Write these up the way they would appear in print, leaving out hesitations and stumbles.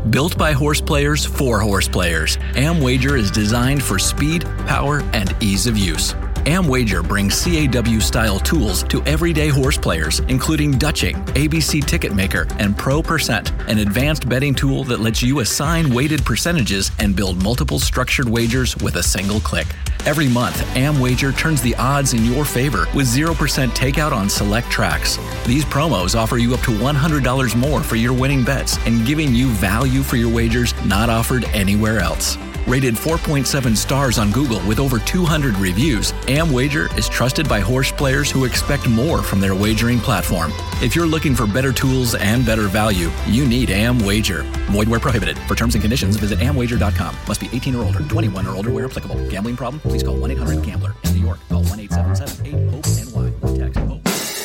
Built by horse players for horse players, AmWager is designed for speed, power, and ease of use. AmWager brings CAW-style tools to everyday horse players, including Dutching, ABC Ticket Maker, and Pro Percent, an advanced betting tool that lets you assign weighted percentages and build multiple structured wagers with a single click. Every month, AmWager turns the odds in your favor with 0% takeout on select tracks. These promos offer you up to $100 more for your winning bets and giving you value for your wagers not offered anywhere else. Rated 4.7 stars on Google with over 200 reviews, AmWager is trusted by horse players who expect more from their wagering platform. If you're looking for better tools and better value, you need AmWager. Void where prohibited. For terms and conditions, visit amwager.com. Must be 18 or older, 21 or older where applicable. Gambling problem? Please call 1-800-GAMBLER. In New York, call 1-877-8-HOPE-NY. Text HOPE.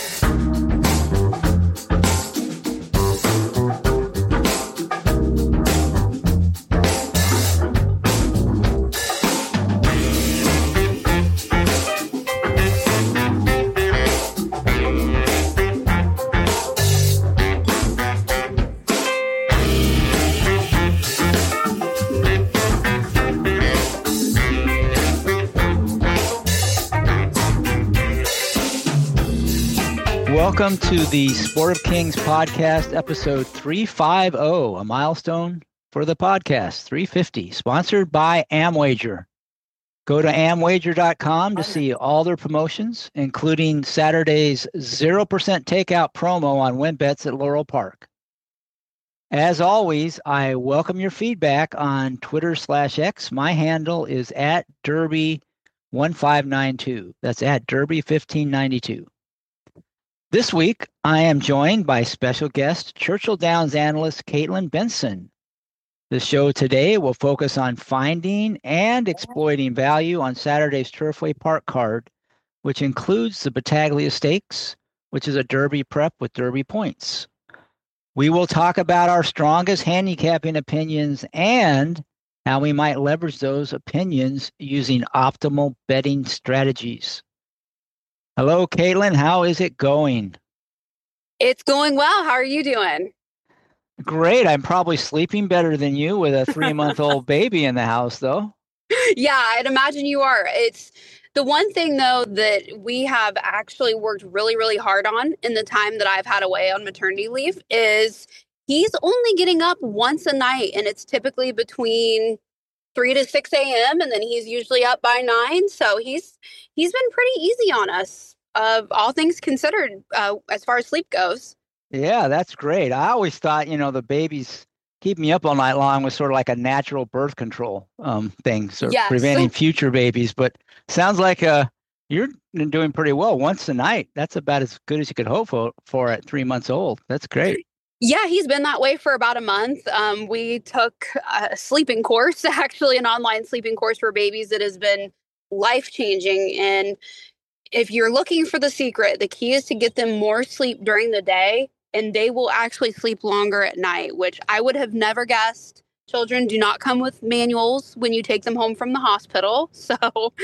Welcome to the Sport of Kings podcast, episode 350, a milestone for the podcast, 350, sponsored by AmWager. Go to amwager.com to see all their promotions, including Saturday's 0% takeout promo on win bets at Laurel Park. As always, I welcome your feedback on Twitter/X. My handle is at Derby1592. That's at Derby1592. This week, I am joined by special guest, Churchill Downs analyst Caitlin Benson. The show today will focus on finding and exploiting value on Saturday's Turfway Park card, which includes the Battaglia Stakes, which is a Derby prep with Derby points. We will talk about our strongest handicapping opinions and how we might leverage those opinions using optimal betting strategies. Hello, Caitlin. How is it going? It's going well. How are you doing? Great. I'm probably sleeping better than you with a 3-month-old baby in the house, though. Yeah, I'd imagine you are. It's the one thing, though, that we have actually worked really, really hard on in the time that I've had away on maternity leave is he's only getting up once a night, and it's typically between 3 to 6 a.m. and then he's usually up by 9. So he's been pretty easy on us, all things considered, as far as sleep goes. Yeah, that's great. I always thought, the babies keeping me up all night long was sort of like a natural birth control thing, so yes. Preventing future babies. But sounds like you're doing pretty well once a night. That's about as good as you could hope for at 3 months old. That's great. Yeah, he's been that way for about a month. We took a sleeping course, actually an online sleeping course for babies that has been life-changing. And if you're looking for the secret, the key is to get them more sleep during the day, and they will actually sleep longer at night, which I would have never guessed. Children do not come with manuals when you take them home from the hospital. So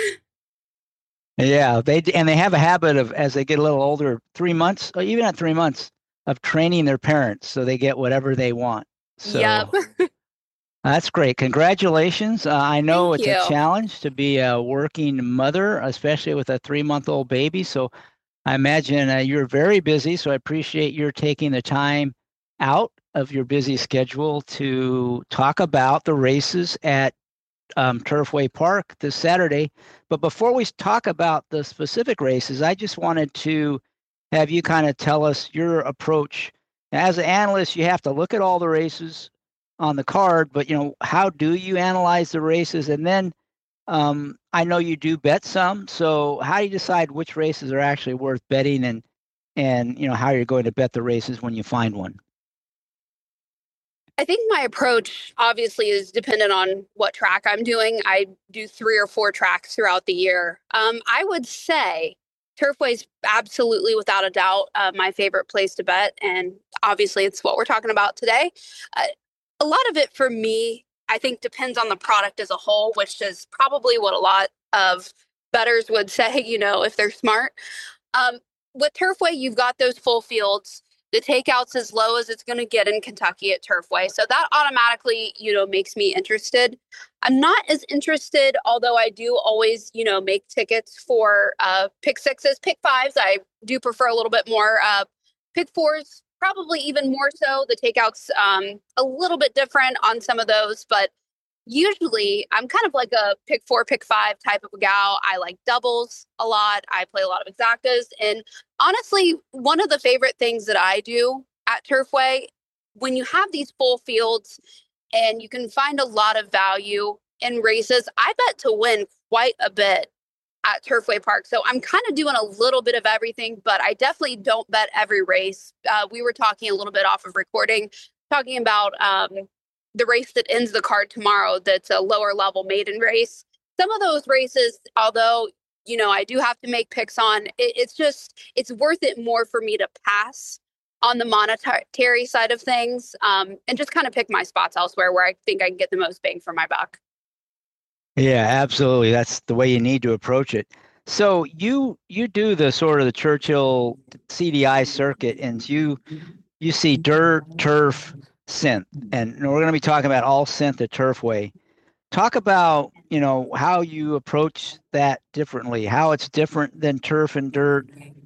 yeah, they have a habit of, as they get a little older, 3 months, or even at 3 months, of training their parents so they get whatever they want. So yep. That's great. Congratulations. I know Thank it's you. a challenge to be a working mother, especially with a 3-month-old baby. So I imagine you're very busy. So I appreciate your taking the time out of your busy schedule to talk about the races at Turfway Park this Saturday. But before we talk about the specific races, I just wanted to have you kind of tell us your approach. As an analyst, you have to look at all the races on the card, but how do you analyze the races? And then I know you do bet some. So how do you decide which races are actually worth betting and how you're going to bet the races when you find one? I think my approach obviously is dependent on what track I'm doing. I do 3 or 4 tracks throughout the year. I would say Turfway is absolutely, without a doubt, my favorite place to bet. And obviously, it's what we're talking about today. A lot of it for me, I think, depends on the product as a whole, which is probably what a lot of bettors would say, if they're smart. With Turfway, you've got those full fields. The takeout's as low as it's going to get in Kentucky at Turfway. So that automatically, makes me interested. I'm not as interested, although I do always, make tickets for pick sixes, pick fives. I do prefer a little bit more. Pick fours, probably even more so. The takeout's a little bit different on some of those, but usually I'm kind of like a pick four, pick five type of a gal. I like doubles a lot. I play a lot of exactas. And honestly, one of the favorite things that I do at Turfway, when you have these full fields and you can find a lot of value in races, I bet to win quite a bit at Turfway Park. So I'm kind of doing a little bit of everything, but I definitely don't bet every race. We were talking a little bit off of recording, talking about the race that ends the card tomorrow, that's a lower level maiden race. Some of those races, although, I do have to make picks on, it's worth it more for me to pass on the monetary side of things, and just kind of pick my spots elsewhere where I think I can get the most bang for my buck. Yeah, absolutely. That's the way you need to approach it. So you do the sort of the Churchill CDI circuit, and you see dirt, turf, synth, and we're going to be talking about all synth at Turfway. Talk about, how you approach that differently, how it's different than turf and dirt,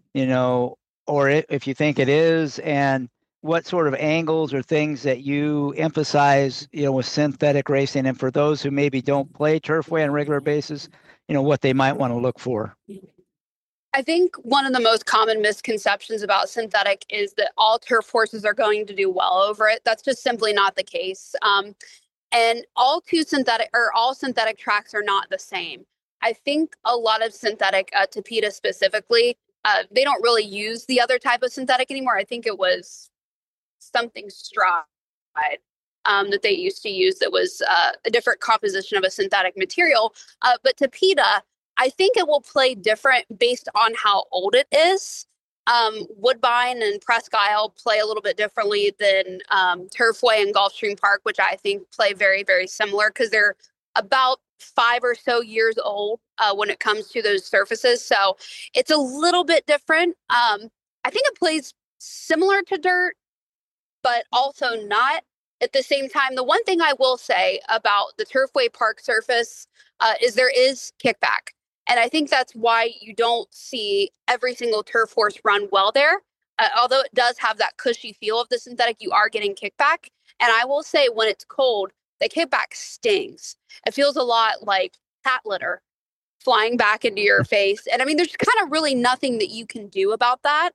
or if you think it is, and what sort of angles or things that you emphasize, with synthetic racing, and for those who maybe don't play Turfway on a regular basis, what they might want to look for. I think one of the most common misconceptions about synthetic is that all turf horses are going to do well over it. That's just simply not the case. And all synthetic tracks are not the same. I think a lot of synthetic, Tapeta specifically, they don't really use the other type of synthetic anymore. I think it was something Stride that they used to use that was a different composition of a synthetic material. But Tapeta, I think it will play different based on how old it is. Woodbine and Presque Isle play a little bit differently than Turfway and Gulfstream Park, which I think play very, very similar because they're about 5 or so years old when it comes to those surfaces. So it's a little bit different. I think it plays similar to dirt, but also not at the same time. The one thing I will say about the Turfway Park surface is there is kickback. And I think that's why you don't see every single turf horse run well there. Although it does have that cushy feel of the synthetic, you are getting kickback. And I will say when it's cold, the kickback stings. It feels a lot like cat litter flying back into your face. And I mean, there's kind of really nothing that you can do about that.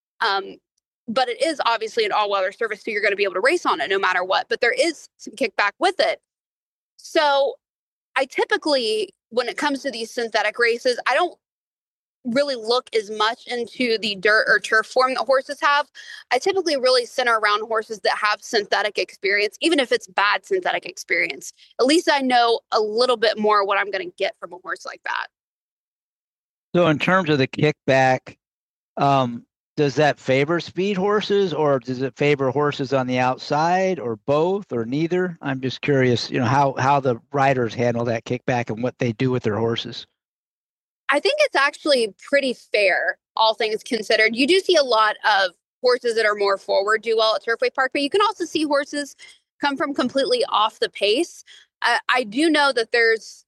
But it is obviously an all-weather surface, so you're going to be able to race on it no matter what. But there is some kickback with it. So I typically, when it comes to these synthetic races, I don't really look as much into the dirt or turf form that horses have. I typically really center around horses that have synthetic experience, even if it's bad synthetic experience. At least I know a little bit more what I'm going to get from a horse like that. So in terms of the kickback, does that favor speed horses, or does it favor horses on the outside, or both, or neither? I'm just curious, how the riders handle that kickback and what they do with their horses. I think it's actually pretty fair, all things considered. You do see a lot of horses that are more forward do well at Turfway Park, but you can also see horses come from completely off the pace. I do know that there's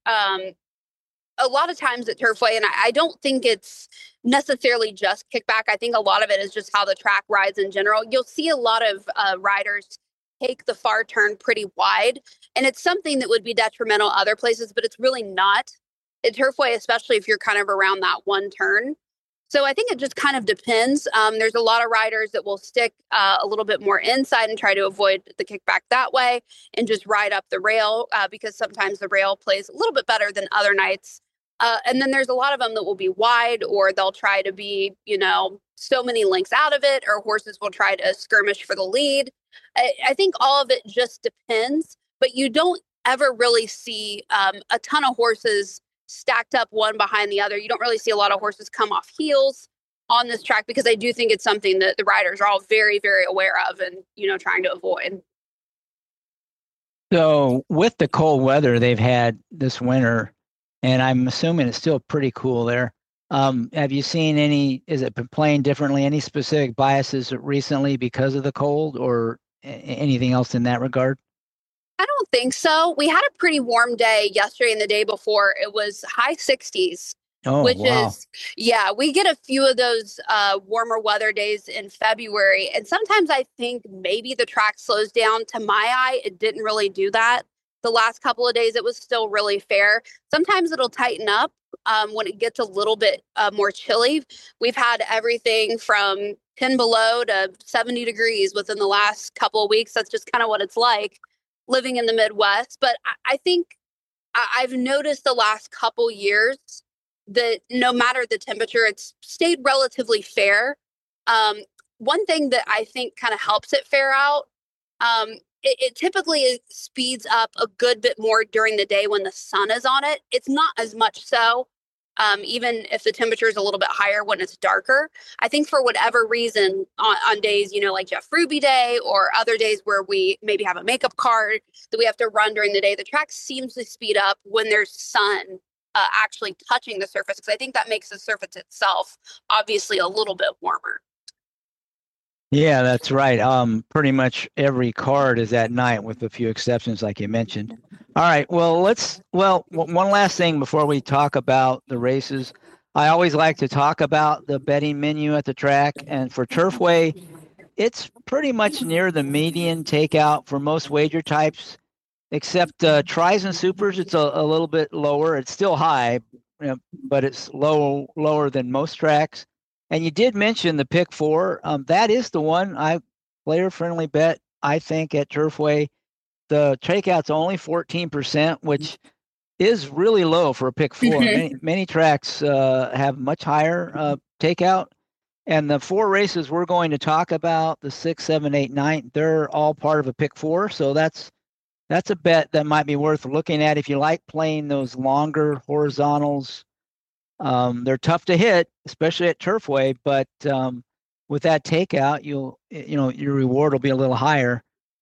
a lot of times at Turfway, and I don't think it's necessarily just kickback. I think a lot of it is just how the track rides in general. You'll see a lot of riders take the far turn pretty wide, and it's something that would be detrimental other places, but it's really not at Turfway, especially if you're kind of around that one turn. So I think it just kind of depends. There's a lot of riders that will stick a little bit more inside and try to avoid the kickback that way and just ride up the rail because sometimes the rail plays a little bit better than other nights. And then there's a lot of them that will be wide, or they'll try to be, so many lengths out of it, or horses will try to skirmish for the lead. I think all of it just depends, but you don't ever really see a ton of horses stacked up one behind the other. You don't really see a lot of horses come off heels on this track because I do think it's something that the riders are all very, very aware of and, trying to avoid. So with the cold weather they've had this winter, and I'm assuming it's still pretty cool there, Have you seen any, is it been playing differently, any specific biases recently because of the cold or anything else in that regard? I don't think so. We had a pretty warm day yesterday and the day before. It was high 60s, Oh, which wow. is, yeah, we get a few of those warmer weather days in February. And sometimes I think maybe the track slows down. To my eye, it didn't really do that. The last couple of days, it was still really fair. Sometimes it'll tighten up when it gets a little bit more chilly. We've had everything from 10 below to 70 degrees within the last couple of weeks. That's just kind of what it's like living in the Midwest. But I think I've noticed the last couple years that no matter the temperature, it's stayed relatively fair. Um, One thing that I think kind of helps it fare out, um, it typically speeds up a good bit more during the day when the sun is on it. It's not as much so, even if the temperature is a little bit higher when it's darker. I think for whatever reason, on days, like Jeff Ruby Day or other days where we maybe have a makeup card that we have to run during the day, the track seems to speed up when there's sun actually touching the surface, because I think that makes the surface itself obviously a little bit warmer. Yeah, that's right. Pretty much every card is at night with a few exceptions, like you mentioned. All right. One last thing before we talk about the races. I always like to talk about the betting menu at the track. And for Turfway, it's pretty much near the median takeout for most wager types, except tries and supers. It's a little bit lower. It's still high, but it's lower than most tracks. And you did mention the pick four. That is the one player friendly bet, I think, at Turfway. The takeout's only 14%, which is really low for a pick four. Many tracks have much higher takeout. And the four races we're going to talk about, the 6, 7, 8, 9, they're all part of a pick four. So that's a bet that might be worth looking at if you like playing those longer horizontals. They're tough to hit, especially at Turfway, but with that takeout, your reward will be a little higher.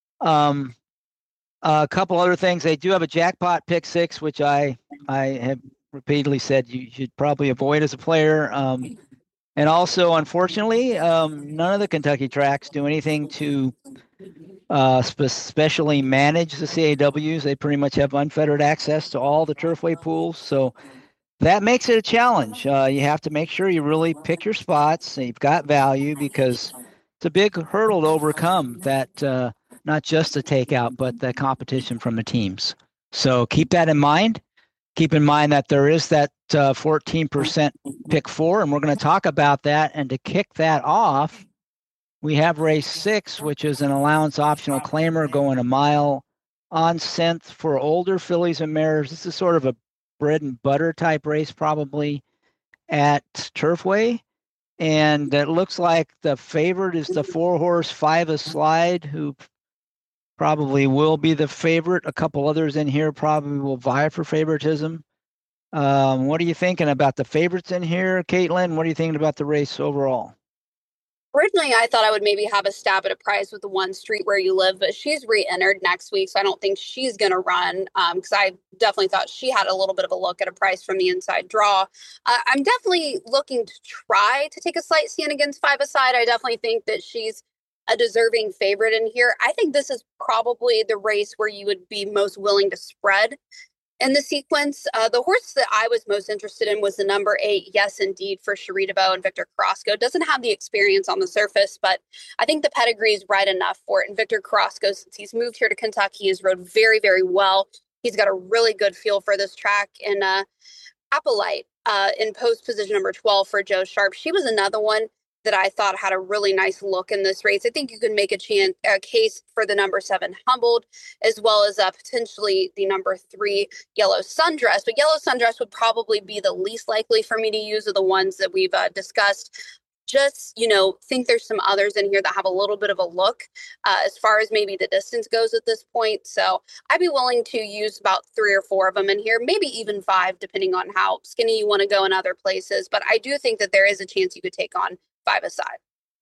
A couple other things. They do have a jackpot pick six, which I have repeatedly said you should probably avoid as a player. And also, unfortunately, none of the Kentucky tracks do anything to specially manage the CAWs. They pretty much have unfettered access to all the Turfway pools. So that makes it a challenge. You have to make sure you really pick your spots and you've got value, because it's a big hurdle to overcome that, not just the takeout, but the competition from the teams. So keep that in mind. Keep in mind that there is that 14% pick four, and we're going to talk about that. And to kick that off, we have race 6, which is an allowance optional claimer going a mile on scent for older fillies and mares. This is sort of a bread and butter type race, probably at Turfway. And it looks like the favorite is the 4-horse Five A Slide, who probably will be the favorite. A couple others in here probably will vie for favoritism. What are you thinking about the favorites in here, Caitlin? What are you thinking about the race overall? Originally, I thought I would maybe have a stab at a prize with the One Street Where You Live, but she's re-entered next week, so I don't think she's going to run, because I definitely thought she had a little bit of a look at a price from the inside draw. I'm definitely looking to try to take a slight stand against Five Aside. I definitely think that she's a deserving favorite in here. I think this is probably the race where you would be most willing to spread in the sequence. The horse that I was most interested in was the number 8, Yes Indeed, for Cherie DeVoe and Victor Carrasco. Doesn't have the experience on the surface, but I think the pedigree is right enough for it. And Victor Carrasco, since he's moved here to Kentucky, has rode very, very well. He's got a really good feel for this track. And Appolite in post position number 12 for Joe Sharp. She was another one that I thought had a really nice look in this race. I think you can make a case for the number 7 Humbled, as well as potentially the number 3 Yellow Sundress. But Yellow Sundress would probably be the least likely for me to use of the ones that we've discussed. Just, think there's some others in here that have a little bit of a look as far as maybe the distance goes at this point. So I'd be willing to use about 3 or 4 of them in here, maybe even 5, depending on how skinny you want to go in other places. But I do think that there is a chance you could take on Five Aside.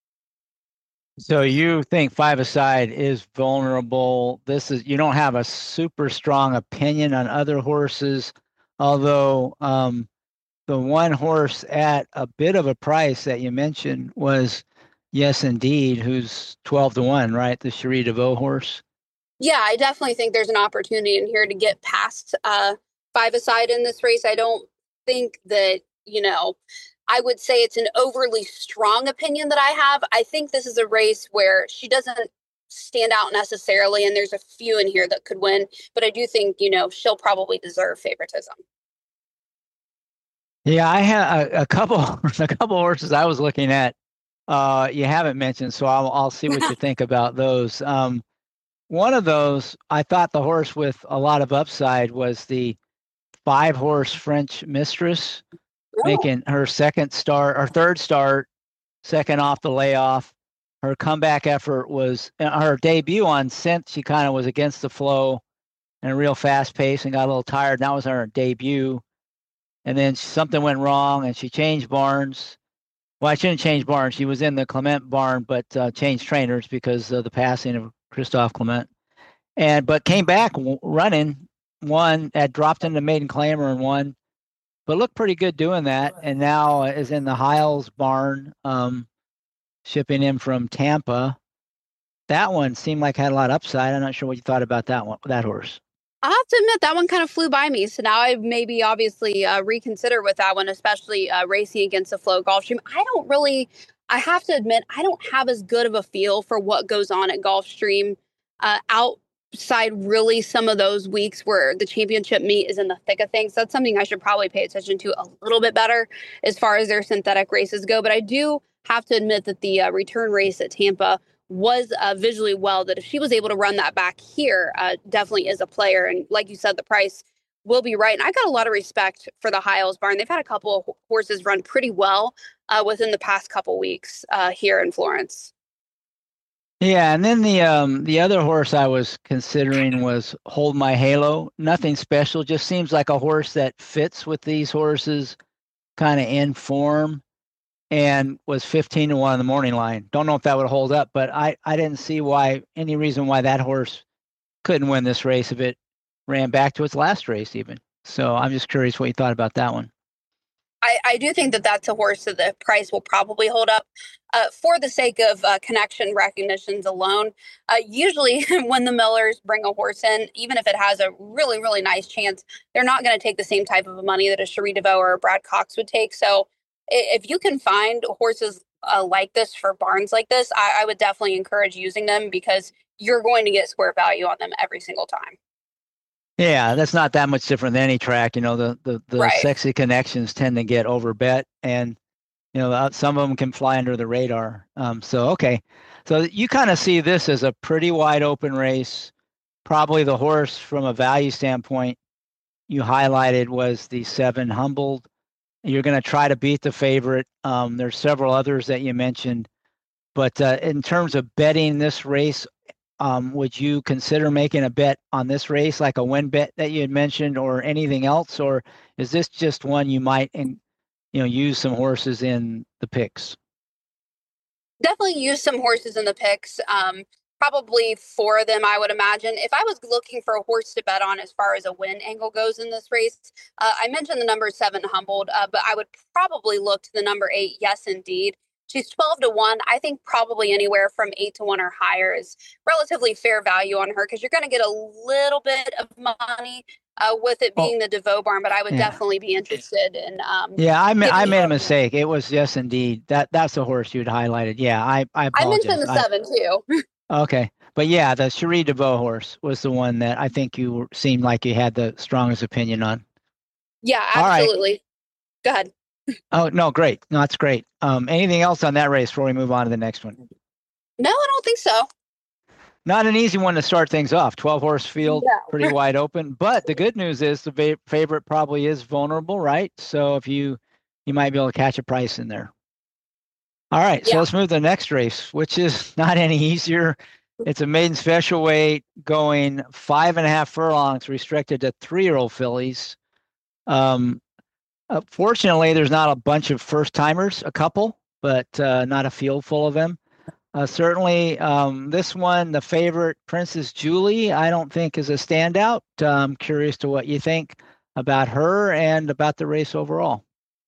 So you think Five Aside is vulnerable. You don't have a super strong opinion on other horses, although the one horse at a bit of a price that you mentioned was Yes Indeed, who's 12-1, right? The Cherie DeVaux horse. Yeah, I definitely think there's an opportunity in here to get past five aside in this race. I don't think that, I would say it's an overly strong opinion that I have. I think this is a race where she doesn't stand out necessarily, and there's a few in here that could win, but I do think, she'll probably deserve favoritism. Yeah, I had a couple a couple horses I was looking at. You haven't mentioned, so I'll see what you think about those. One of those, I thought the horse with a lot of upside was the 5-horse French Mistress, making her third start, second off the layoff. Her comeback effort was her debut on Scent. She kind of was against the flow and a real fast pace and got a little tired. That was her debut. And then something went wrong and she changed barns. Well, I shouldn't change barns. She was in the Clement barn, but changed trainers because of the passing of Christophe Clement. But came back running, had dropped into maiden claimer and won, but looked pretty good doing that. And now is in the Hiles barn, shipping in from Tampa. That one seemed like had a lot of upside. I'm not sure what you thought about that horse. I have to admit that one kind of flew by me. So now I maybe obviously reconsider with that one, especially racing against the Flow Gulfstream. I have to admit, I don't have as good of a feel for what goes on at Gulfstream outside really some of those weeks where the championship meet is in the thick of things. That's something I should probably pay attention to a little bit better as far as their synthetic races go. But I do have to admit that the return race at Tampa was visually well, that if she was able to run that back here, definitely is a player. And like you said, the price will be right. And I got a lot of respect for the Hiles barn. They've had a couple of horses run pretty well within the past couple weeks here in Florence. Yeah, and then the other horse I was considering was Hold My Halo. Nothing special, just seems like a horse that fits with these horses kind of in form, and was 15-1 on the morning line. Don't know if that would hold up, but I didn't see any reason why that horse couldn't win this race if it ran back to its last race even. So I'm just curious what you thought about that one. I do think that that's a horse that the price will probably hold up for the sake of connection recognitions alone. Usually when the Millers bring a horse in, even if it has a really, really nice chance, they're not going to take the same type of money that a Cherie DeVaux or a Brad Cox would take. So if you can find horses like this for barns like this, I would definitely encourage using them because you're going to get square value on them every single time. Yeah, that's not that much different than any track. The Right. Sexy connections tend to get overbet, and some of them can fly under the radar. Okay, so you kind of see this as a pretty wide open race. Probably the horse from a value standpoint you highlighted was the 7 Humbled. You're going to try to beat the favorite. There's several others that you mentioned, but in terms of betting this race, would you consider making a bet on this race, like a win bet that you had mentioned, or anything else, or is this just one you might use some horses in the picks? Definitely use some horses in the picks. Probably 4 of them, I would imagine. If I was looking for a horse to bet on as far as a win angle goes in this race, I mentioned the number 7 Humbled, but I would probably look to the number 8, Yes Indeed. She's 12-1. I think probably anywhere from 8-1 or higher is relatively fair value on her because you're going to get a little bit of money with it being the DeVaux barn, but I would definitely be interested in. I made a mistake. It was Yes Indeed. That's the horse you'd highlighted. Yeah, I apologize. I mentioned the 7 too. Okay, but yeah, the Cherie DeVaux horse was the one that I think you seemed like you had the strongest opinion on. Yeah, absolutely. Right. Go ahead. Oh, no, great. No, that's great. Anything else on that race before we move on to the next one? No, I don't think so. Not an easy one to start things off. 12-horse field, pretty wide open. But the good news is the favorite probably is vulnerable, right? So if you might be able to catch a price in there. All right, so let's move to the next race, which is not any easier. It's a maiden special weight going 5.5 furlongs, restricted to 3-year-old fillies. Fortunately, there's not a bunch of first-timers, a couple, but not a field full of them. Certainly, this one, the favorite, Princess Julie, I don't think is a standout. I'm curious to what you think about her and about the race overall.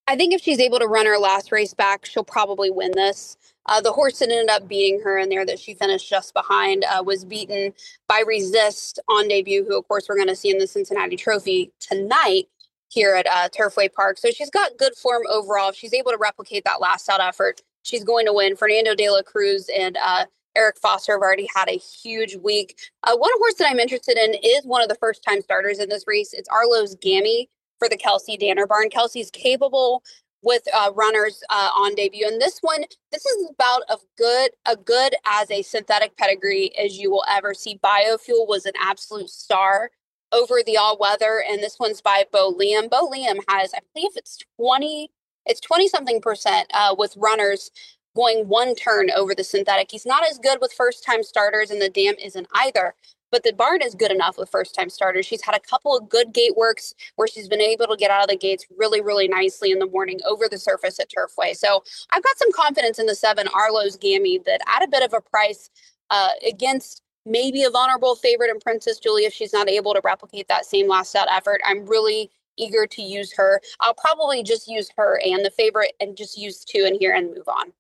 I think if she's able to run her last race back, she'll probably win this. The horse that ended up beating her in there that she finished just behind was beaten by Resist on debut, who, of course, we're going to see in the Cincinnati Trophy tonight here at Turfway Park. So she's got good form overall. If she's able to replicate that last out effort, she's going to win. Fernando de la Cruz and Eric Foster have already had a huge week. One horse that I'm interested in is one of the first-time starters in this race. It's Arlo's Gammy for the Kelsey Danner barn. Kelsey's capable with runners on debut, and this is about as good as a synthetic pedigree as you will ever see. Biofuel was an absolute star over the all weather, and this one's by Bo Liam. Bo Liam has, I believe it's 20 something percent with runners going one turn over the synthetic. He's not as good with first time starters, and the dam isn't either. But the barn is good enough with first-time starters. She's had a couple of good gate works where she's been able to get out of the gates really, really nicely in the morning over the surface at Turfway. So I've got some confidence in the 7 Arlo's Gammy that at a bit of a price against maybe a vulnerable favorite in Princess Julie, if she's not able to replicate that same last out effort, I'm really eager to use her. I'll probably just use her and the favorite and just use 2 in here and move on.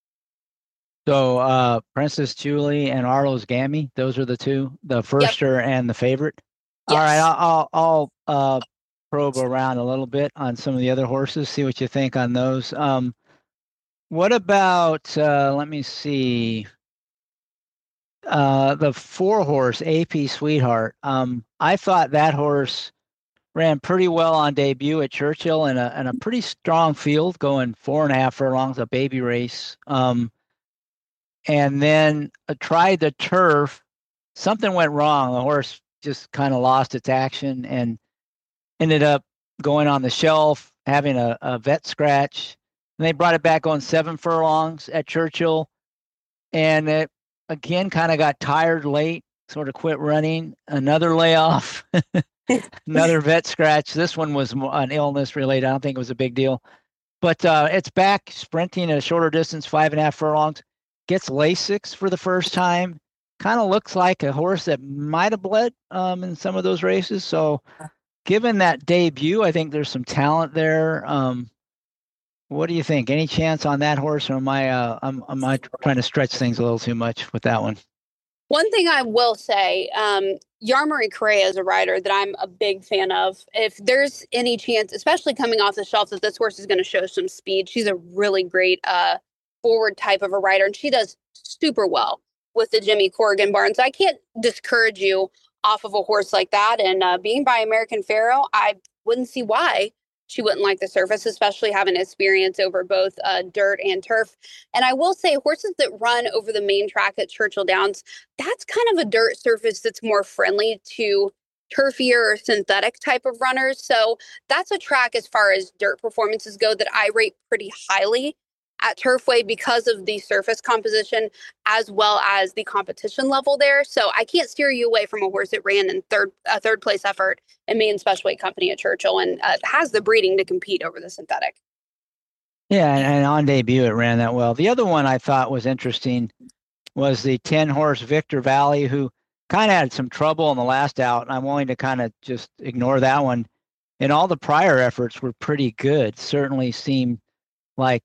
So Princess Julie and Arlo's Gammy, those are the 2, the firster and the favorite. Yes. All right, I'll probe around a little bit on some of the other horses, see what you think on those. What about let me see, the 4-horse AP Sweetheart. I thought that horse ran pretty well on debut at Churchill in a pretty strong field, going 4.5 furlongs, a baby race. And then tried the turf. Something went wrong. The horse just kind of lost its action and ended up going on the shelf, having a vet scratch. And they brought it back on 7 furlongs at Churchill. And it, again, kind of got tired late, sort of quit running. Another layoff, another vet scratch. This one was an illness related. I don't think it was a big deal. But it's back sprinting at a shorter distance, 5.5 furlongs. Gets Lasix for the first time. Kind of looks like a horse that might have bled in some of those races. So given that debut, I think there's some talent there. What do you think? Any chance on that horse, or am I trying to stretch things a little too much with that one? One thing I will say, Yarmari Correa is a rider that I'm a big fan of. If there's any chance, especially coming off the shelf, that this horse is going to show some speed, she's a really great forward type of a rider, and she does super well with the Jimmy Corrigan barn. So I can't discourage you off of a horse like that. And being by American Pharoah, I wouldn't see why she wouldn't like the surface, especially having experience over both dirt and turf. And I will say horses that run over the main track at Churchill Downs, that's kind of a dirt surface that's more friendly to turfier or synthetic type of runners. So that's a track as far as dirt performances go that I rate pretty highly at Turfway because of the surface composition as well as the competition level there. So I can't steer you away from a horse that ran in third place effort in main special weight company at Churchill and has the breeding to compete over the synthetic. Yeah, and on debut it ran that well. The other one I thought was interesting was the 10-horse Victor Valley, who kind of had some trouble in the last out, and I'm willing to kind of just ignore that one. And all the prior efforts were pretty good. Certainly seemed like,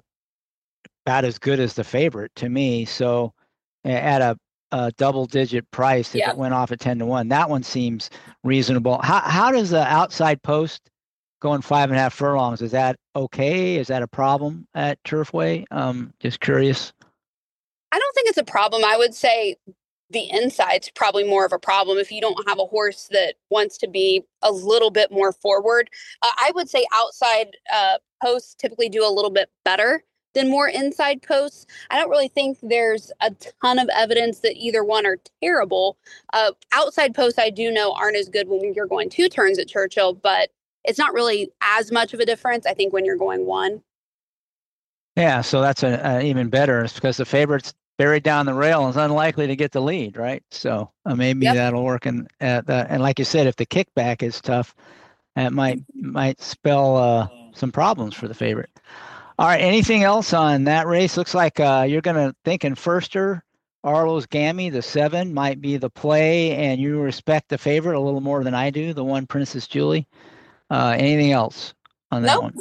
about as good as the favorite to me. So at a double-digit price, if it went off at 10-1, that one seems reasonable. How does the outside post going 5.5 furlongs? Is that okay? Is that a problem at Turfway? Just curious. I don't think it's a problem. I would say the inside's probably more of a problem if you don't have a horse that wants to be a little bit more forward. I would say outside posts typically do a little bit better than more inside posts. I don't really think there's a ton of evidence that either one are terrible. Outside posts, I do know aren't as good when you're going 2 turns at Churchill, but it's not really as much of a difference, I think, when you're going 1. Yeah, so that's even better. It's because the favorite's buried down the rail and is unlikely to get the lead, right? So maybe that'll work. And like you said, if the kickback is tough, that might spell some problems for the favorite. All right, anything else on that race? Looks like you're going to think in firster, Arlo's Gammy, the 7, might be the play, and you respect the favorite a little more than I do, the one Princess Julie. Anything else on that one?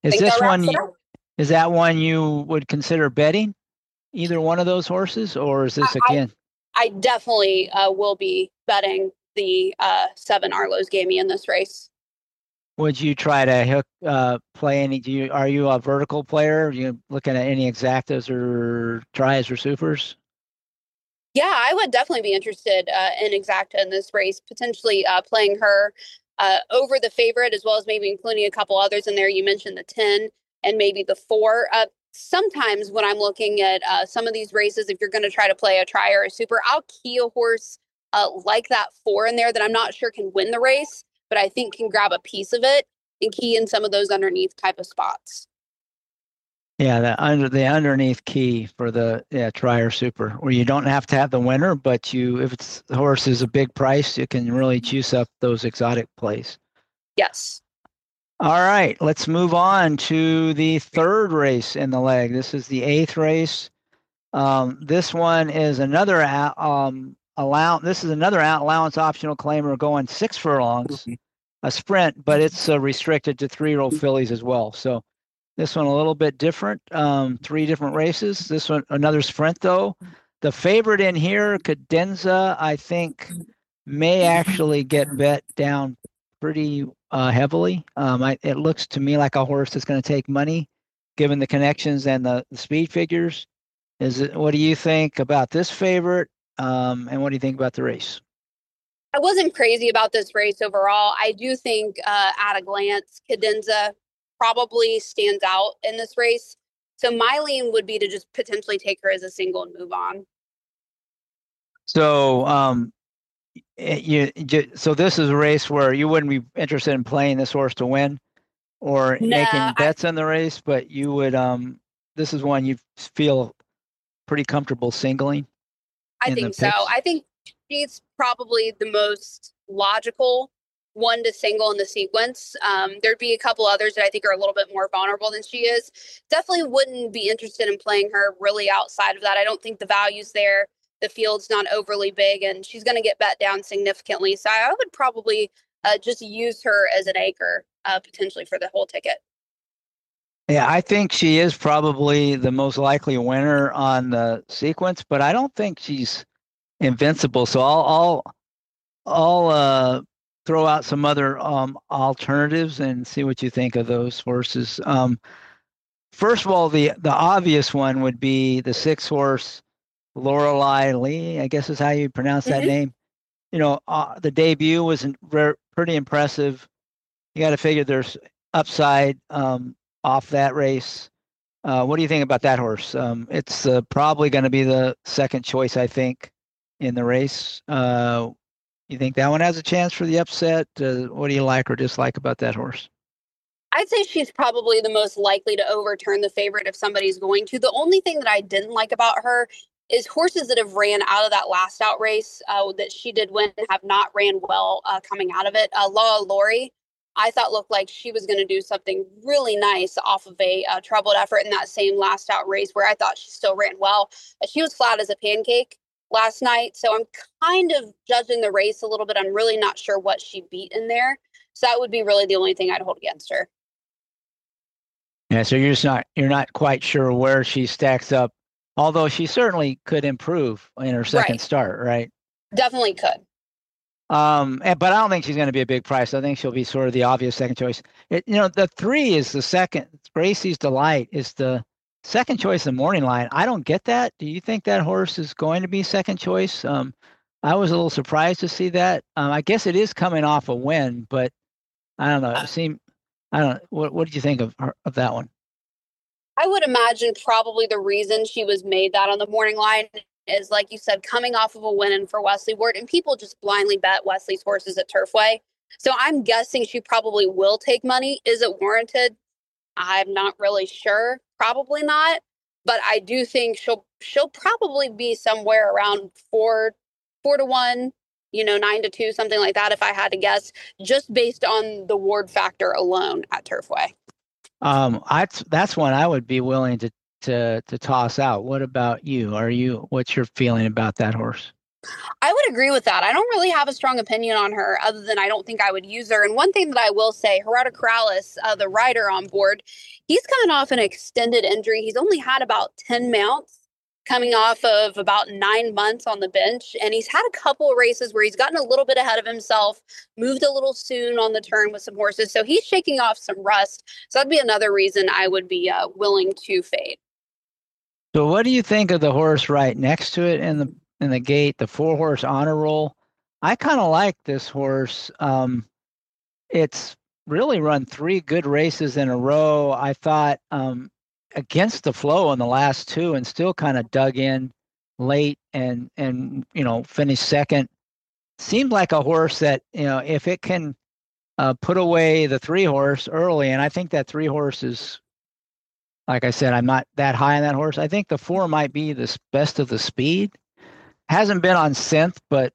Is think this that wraps one, it up. is that one you would consider betting? Either one of those horses, or is this I, again? I definitely will be betting the 7 Arlo's Gamey in this race. Would you try to play any? Are you a vertical player? Are you looking at any exactas or tries or supers? Yeah, I would definitely be interested in Exacta in this race, potentially playing her over the favorite, as well as maybe including a couple others in there. You mentioned the 10 and maybe the 4. Sometimes when I'm looking at some of these races, if you're going to try to play a try or a super, I'll key a horse like that 4 in there that I'm not sure can win the race, but I think can grab a piece of it and key in some of those underneath type of spots. Yeah, the underneath key for the try or super, where you don't have to have the winner, but if the horse is a big price, you can really juice up those exotic plays. Yes. All right, let's move on to the third race in the leg. This is the 8th race. This one is another This is another allowance optional claimer going 6 furlongs, a sprint, but it's restricted to 3-year-old fillies as well. So this one a little bit different. 3 different races. This one another sprint though. The favorite in here, Cadenza, I think may actually get bet down pretty heavily. It looks to me like a horse that's going to take money, given the connections and the speed figures. What do you think about this favorite? And what do you think about the race? I wasn't crazy about this race overall. I do think at a glance, Cadenza probably stands out in this race. So my lean would be to just potentially take her as a single and move on. So so this is a race where you wouldn't be interested in playing this horse to win or making bets on the race, but you would this is one you feel pretty comfortable singling. I think so. I think she's probably the most logical one to single in the sequence. There'd be a couple others that I think are a little bit more vulnerable than she is. Definitely wouldn't be interested in playing her really outside of that. I don't think the value's there. The field's not overly big, and she's going to get bet down significantly. So I would probably just use her as an anchor potentially for the whole ticket. Yeah, I think she is probably the most likely winner on the sequence, but I don't think she's invincible. So I'll throw out some other alternatives and see what you think of those horses. First of all, the obvious one would be the 6 horse Lorelei Lee, I guess is how you pronounce that name. You know, the debut was pretty impressive. You got to figure there's upside off that race. What do you think about that horse? It's probably going to be the second choice, I think, in the race. You think that one has a chance for the upset? What do you like or dislike about that horse? I'd say she's probably the most likely to overturn the favorite if somebody's going to. The only thing that I didn't like about her is horses that have ran out of that last out race that she did win have not ran well coming out of it. Law Lori, I thought looked like she was going to do something really nice off of a troubled effort in that same last out race where I thought she still ran well. She was flat as a pancake last night. So I'm kind of judging the race a little bit. I'm really not sure what she beat in there. So that would be really the only thing I'd hold against her. Yeah, so you're not quite sure where she stacks up, although she certainly could improve in her second start, right? Definitely could. But I don't think she's going to be a big price. I think she'll be sort of the obvious second choice. The 3 is the second. Gracie's Delight is the second choice in the morning line. I don't get that. Do you think that horse is going to be second choice? I was a little surprised to see that. I guess it is coming off a win, but I don't know. I don't know. What did you think of that one? I would imagine probably the reason she was made that on the morning line is, like you said, coming off of a win for Wesley Ward, and people just blindly bet Wesley's horses at Turfway. So I'm guessing she probably will take money. Is it warranted? I'm not really sure. Probably not. But I do think she'll probably be somewhere around 4-1, 9-2, something like that, if I had to guess, just based on the Ward factor alone at Turfway. That's one I would be willing to toss out. What about you? What's your feeling about that horse? I would agree with that. I don't really have a strong opinion on her other than I don't think I would use her. And one thing that I will say, Gerardo Corrales, the rider on board, he's coming off an extended injury. He's only had about 10 mounts coming off of about 9 months on the bench. And he's had a couple of races where he's gotten a little bit ahead of himself, moved a little soon on the turn with some horses. So he's shaking off some rust. So that'd be another reason I would be willing to fade. So what do you think of the horse right next to it in the gate, the 4-horse Honor Roll? I kind of like this horse. It's really run 3 good races in a row. I thought against the flow in the last 2 and still kind of dug in late and finished second. Seemed like a horse that, if it can put away the 3-horse early, and I think that 3-horse is, like I said, I'm not that high on that horse. I think the 4 might be the best of the speed. Hasn't been on synth, but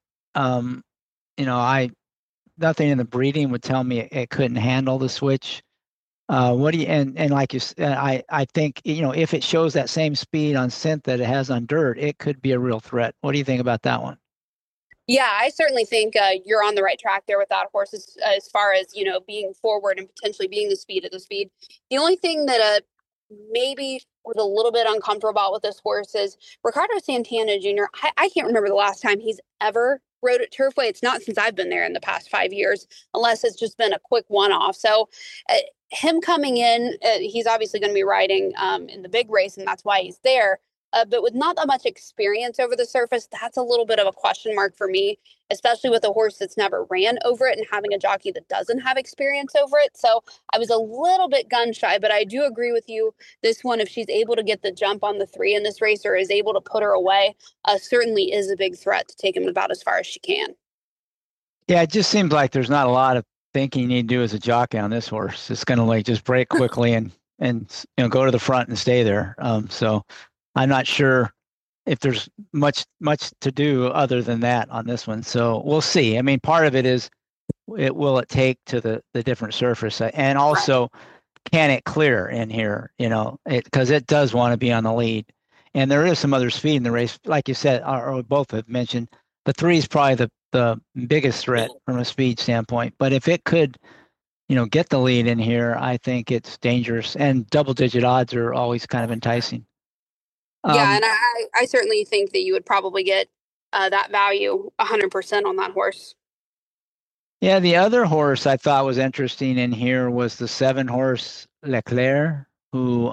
nothing in the breeding would tell me it couldn't handle the switch. What do you and like you said, I think if it shows that same speed on synth that it has on dirt, it could be a real threat. What do you think about that one? Yeah, I certainly think you're on the right track there with that horse as far as being forward and potentially being the speed of the speed. The only thing that maybe was a little bit uncomfortable about with this horse is Ricardo Santana Jr. I can't remember the last time he's ever rode at Turfway. It's not since I've been there in the past 5 years, unless it's just been a quick one-off. So him coming in, he's obviously going to be riding in the big race, and that's why he's there. But with not that much experience over the surface, that's a little bit of a question mark for me, especially with a horse that's never ran over it and having a jockey that doesn't have experience over it. So I was a little bit gun shy, but I do agree with you. This one, if she's able to get the jump on the 3 in this race or is able to put her away, certainly is a big threat to take him about as far as she can. Yeah, it just seems like there's not a lot of thinking you need to do as a jockey on this horse. It's going to just break quickly and go to the front and stay there. So I'm not sure if there's much to do other than that on this one. So we'll see. I mean, part of it is will it take to the different surface, and also can it clear in here? Because it does want to be on the lead, and there is some other speed in the race, like you said, or both have mentioned. The 3 is probably the biggest threat from a speed standpoint. But if it could, get the lead in here, I think it's dangerous. And double-digit odds are always kind of enticing. Yeah, and I certainly think that you would probably get that value 100% on that horse. Yeah, the other horse I thought was interesting in here was the 7-horse Leclerc, who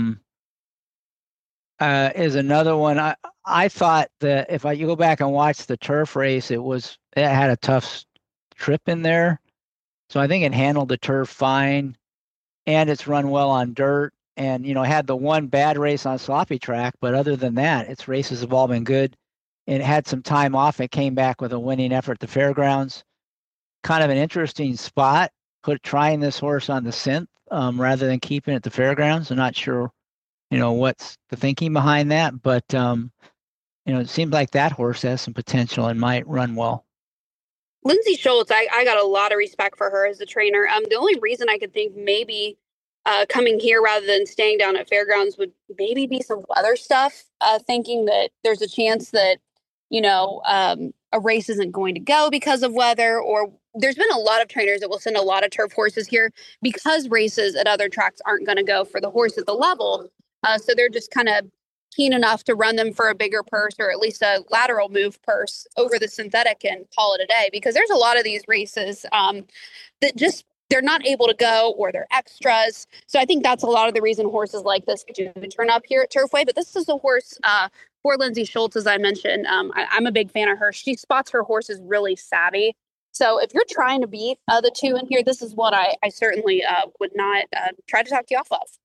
is another one. I thought that if you go back and watch the turf race, it had a tough trip in there. So I think it handled the turf fine, and it's run well on dirt. And, had the one bad race on sloppy track, but other than that, its races have all been good. And it had some time off. It came back with a winning effort at the fairgrounds. Kind of an interesting spot, trying this horse on the synth rather than keeping it at the fairgrounds. I'm not sure, what's the thinking behind that, but, it seems like that horse has some potential and might run well. Lindsay Schultz, I got a lot of respect for her as a trainer. The only reason I could think maybe coming here rather than staying down at fairgrounds would maybe be some weather stuff, thinking that there's a chance that, a race isn't going to go because of weather, or there's been a lot of trainers that will send a lot of turf horses here because races at other tracks aren't going to go for the horse at the level. So they're just kind of keen enough to run them for a bigger purse or at least a lateral move purse over the synthetic and call it a day, because there's a lot of these races that just they're not able to go or they're extras. So I think that's a lot of the reason horses like this do turn up here at Turfway. But this is a horse for Lindsay Schultz, as I mentioned. I'm a big fan of her. She spots her horses really savvy. So if you're trying to beat the 2 in here, this is what I certainly would not try to talk you off of.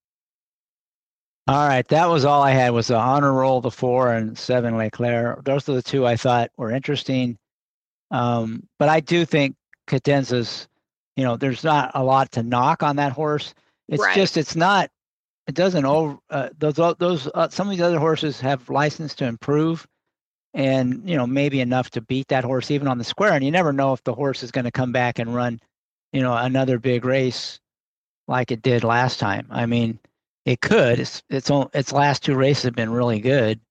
All right, that was all I had was the Honor Roll, the 4 and 7 Leclerc. Those are the 2 I thought were interesting. But I do think Cadenza's, there's not a lot to knock on that horse. It's right. Just, it doesn't over, those some of these other horses have license to improve and, maybe enough to beat that horse even on the square. And you never know if the horse is going to come back and run, another big race like it did last time. I mean, it could. Its last 2 races have been really good.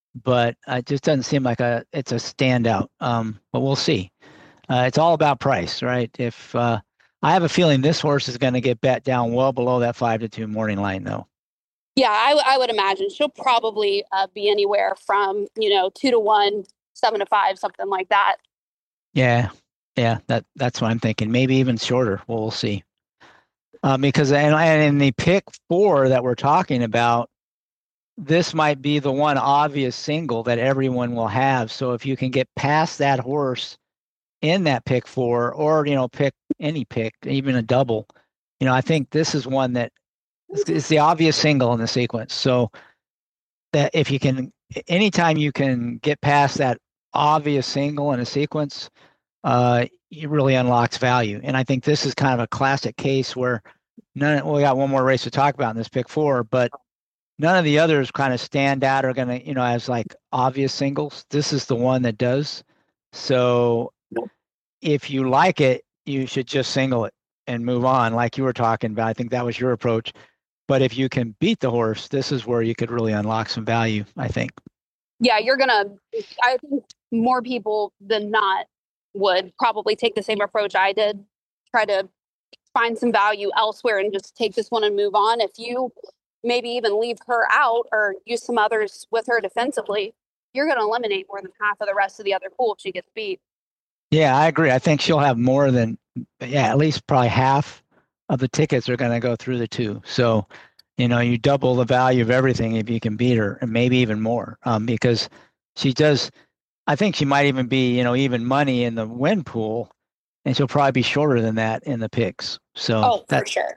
but it just doesn't seem like it's a standout. But we'll see. It's all about price, right? If I have a feeling this horse is going to get bet down well below that 5-2 morning line, though. Yeah, I would imagine she'll probably be anywhere from 2-1, 7-5, something like that. Yeah, that's what I'm thinking. Maybe even shorter. Well, we'll see. Because and in the pick 4 that we're talking about, this might be the one obvious single that everyone will have. So if you can get past that horse in that pick 4, or pick any pick, even a double, I think this is one that is the obvious single in the sequence. So that if you can, anytime you can get past that obvious single in a sequence, it really unlocks value. And I think this is kind of a classic case where we got one more race to talk about in this pick 4, but none of the others kind of stand out or going to, as like obvious singles. This is the one that does. So if you like it, you should just single it and move on, like you were talking about. I think that was your approach. But if you can beat the horse, this is where you could really unlock some value, I think. Yeah, I think more people than not would probably take the same approach I did, try to find some value elsewhere and just take this one and move on. If you maybe even leave her out or use some others with her defensively, you're going to eliminate more than half of the rest of the other pool if she gets beat. Yeah, I agree. I think she'll have more than, at least probably half of the tickets are going to go through the 2. So, you double the value of everything if you can beat her, and maybe even more, because she does. I think she might even be, even money in the win pool, and she'll probably be shorter than that in the picks. So for sure.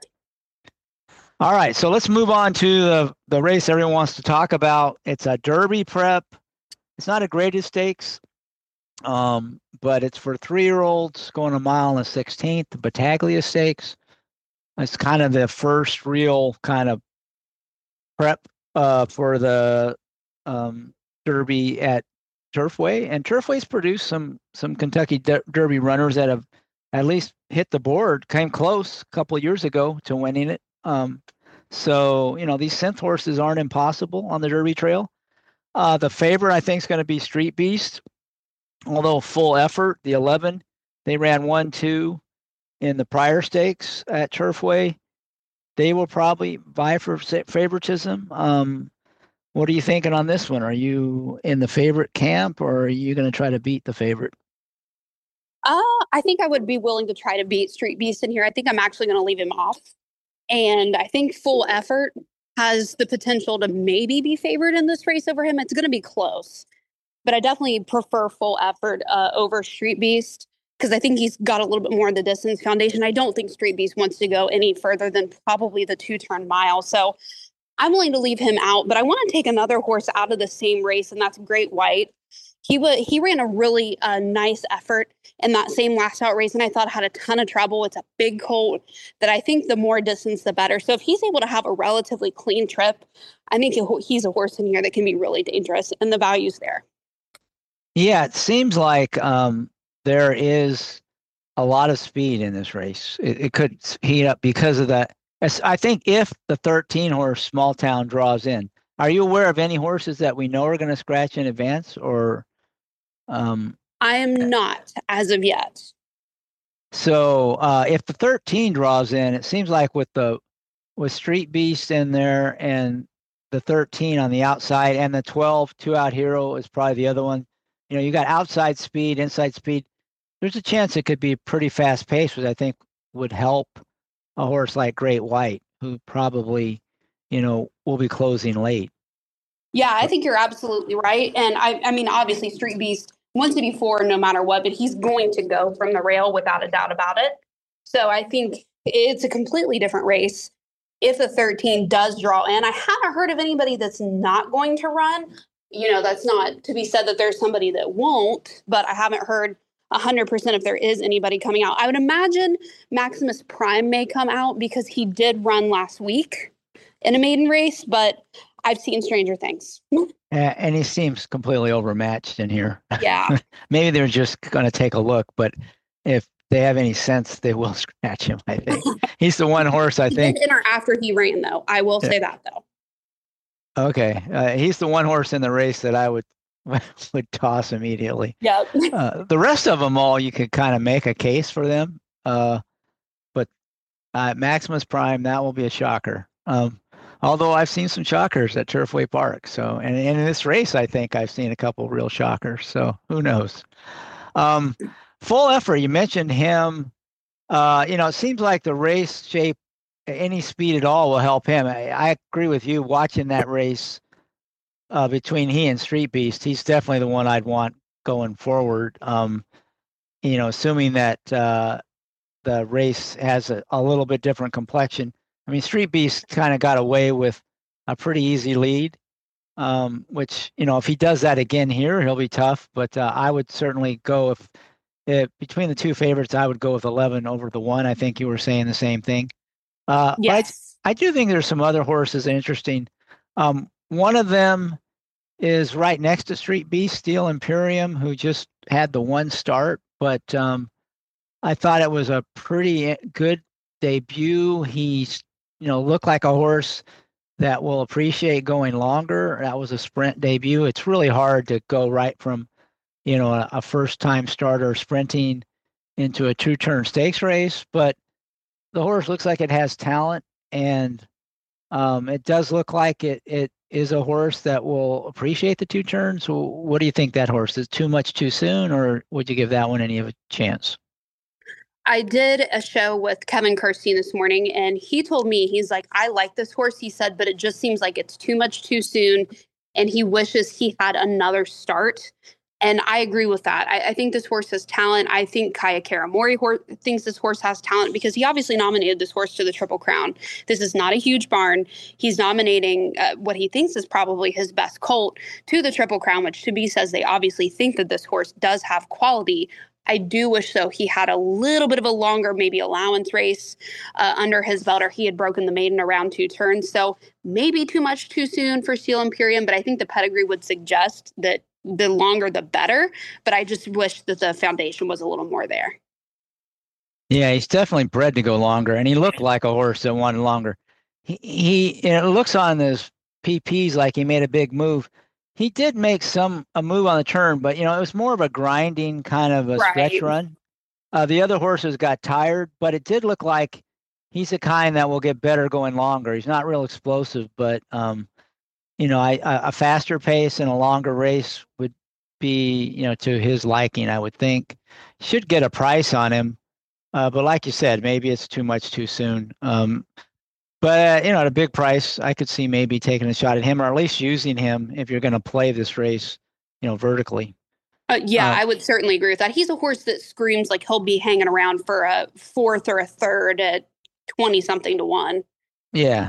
All right, so let's move on to the race everyone wants to talk about. It's a Derby prep. It's not a graded stakes, but it's for 3-year-olds going a mile and a 16th, the Battaglia Stakes. It's kind of the first real kind of prep for the Derby at Turfway. And Turfway's produced some Kentucky Derby runners that have at least hit the board, came close a couple of years ago to winning it. So, these synth horses aren't impossible on the Derby trail. The favorite, I think, is going to be Street Beast, although full effort. The 11, they ran 1-2 in the prior stakes at Turfway. They will probably vie for favoritism. What are you thinking on this one? Are you in the favorite camp, or are you going to try to beat the favorite? I think I would be willing to try to beat Street Beast in here. I think I'm actually going to leave him off. And I think Full Effort has the potential to maybe be favored in this race over him. It's going to be close, but I definitely prefer Full Effort over Street Beast because I think he's got a little bit more in the distance foundation. I don't think Street Beast wants to go any further than probably the 2-turn mile. So I'm willing to leave him out, but I want to take another horse out of the same race, and that's Great White. He ran a really nice effort in that same last out race, and I thought had a ton of trouble. It's a big colt that I think the more distance, the better. So if he's able to have a relatively clean trip, I think he's a horse in here that can be really dangerous, and the value's there. Yeah, it seems like there is a lot of speed in this race. It could heat up because of that. I think if the 13 horse Small Town draws in, are you aware of any horses that we know are going to scratch in advance, or? I am not as of yet. So if the 13 draws in, it seems like with Street Beast in there and the 13 on the outside and the 12 Two Out Hero is probably the other one. You got outside speed, inside speed. There's a chance it could be pretty fast paced, which I think would help a horse like Great White, who probably, will be closing late. Yeah, I think you're absolutely right. And I mean, obviously, Street Beast wants to be 4 no matter what, but he's going to go from the rail without a doubt about it. So I think it's a completely different race if the 13 does draw in. I haven't heard of anybody that's not going to run. That's not to be said that there's somebody that won't, but I haven't heard 100% if there is anybody coming out. I would imagine Maximus Prime may come out because he did run last week in a maiden race, but I've seen stranger things. And he seems completely overmatched in here. Yeah. Maybe they're just going to take a look, but if they have any sense, they will scratch him, I think. He's the one horse, I think. He did enter after he ran, though. I will say that, though. Okay, he's the one horse in the race that I would would toss immediately. Yep. The rest of them all, you could kind of make a case for them. But Maximus Prime, that will be a shocker. Although I've seen some shockers at Turfway Park. So, and in this race, I think I've seen a couple real shockers. So who knows? Um, Full Effort, you mentioned him. It seems like the race shape, any speed at all will help him. I agree with you. Watching that race between he and Street Beast, he's definitely the one I'd want going forward. Assuming that the race has a little bit different complexion. I mean, Street Beast kind of got away with a pretty easy lead, which, if he does that again here, he'll be tough. But I would certainly go if between the two favorites, I would go with 11 over the one. I think you were saying the same thing. But Yes. I do think there's some other horses interesting. One of them is right next to Street Beast, Steel Imperium, who just had the one start, but I thought it was a pretty good debut. He, looked like a horse that will appreciate going longer. That was a sprint debut. It's really hard to go right from, a first-time starter sprinting into a two-turn stakes race, but the horse looks like it has talent, and it does look like it is a horse that will appreciate the two turns. What do you think that horse is? Too much too soon, or would you give that one any of a chance? I did a show with Kevin Kirstein this morning, and he told me, he's like, I like this horse, he said, but it just seems like it's too much too soon, and he wishes he had another start. And I agree with that. I think this horse has talent. I think Kaya Karamori thinks this horse has talent because he obviously nominated this horse to the Triple Crown. This is not a huge barn. He's nominating what he thinks is probably his best colt to the Triple Crown, which to be says they obviously think that this horse does have quality. I do wish, though, he had a little bit of a longer, maybe allowance race under his belt, or he had broken the maiden around two turns. So maybe too much too soon for Steel Imperium, but I think the pedigree would suggest that the longer the better. But I just wish that the foundation was a little more there. Yeah, he's definitely bred to go longer, and he looked like a horse that wanted longer. It looks on his PPs like he made a big move. He did make a move on the turn, but it was more of a grinding kind of a stretch Right. run. The other horses got tired, but it did look like he's the kind that will get better going longer. He's not real explosive, but a faster pace and a longer race would be, to his liking, I would think. Should get a price on him, but like you said, maybe it's too much too soon. But at a big price, I could see maybe taking a shot at him, or at least using him if you're going to play this race, vertically. Yeah, I would certainly agree with that. He's a horse that screams like he'll be hanging around for a fourth or a third at 20 something to 1. Yeah.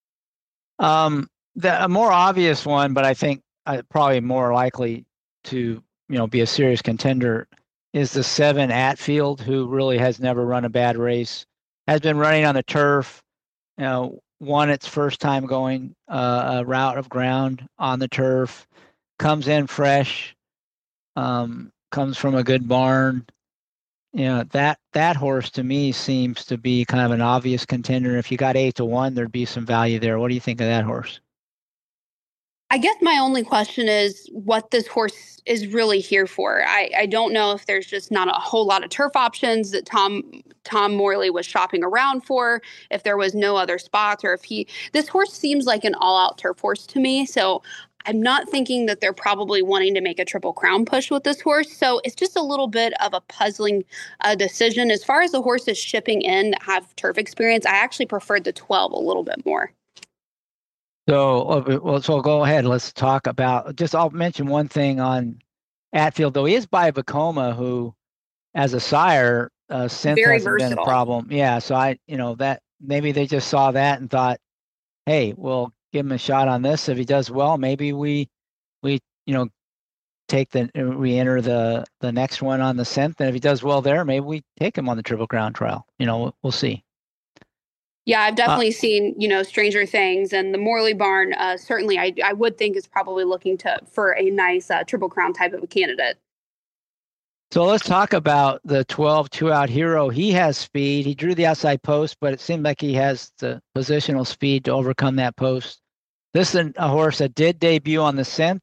A more obvious one, but I think probably more likely to be a serious contender is the 7 Atfield, who really has never run a bad race, has been running on the turf. Won its first time going a route of ground on the turf, comes in fresh, comes from a good barn. That horse to me seems to be kind of an obvious contender. If you got 8 to 1, there'd be some value there. What do you think of that horse? I guess my only question is what this horse is really here for. I don't know if there's just not a whole lot of turf options that Tom Morley was shopping around for, if there was no other spots, or if this horse seems like an all-out turf horse to me. So I'm not thinking that they're probably wanting to make a Triple Crown push with this horse. So it's just a little bit of a puzzling decision. As far as the horses shipping in that have turf experience, I actually preferred the 12 a little bit more. So go ahead. Let's talk about I'll mention one thing on Atfield, though. He is by Vekoma, who, as a sire, synth Very hasn't been a versatile. problem. Yeah. So that maybe they just saw that and thought, hey, we'll give him a shot on this. If he does well, maybe we enter the next one on the synth. And if he does well there, maybe we take him on the Triple Crown trial. We'll see. Yeah, I've definitely seen, Stranger Things, and the Morley barn, certainly I would think is probably looking for a nice Triple Crown type of a candidate. So let's talk about the 12 two-out hero. He has speed. He drew the outside post, but it seemed like he has the positional speed to overcome that post. This is a horse that did debut on the 10th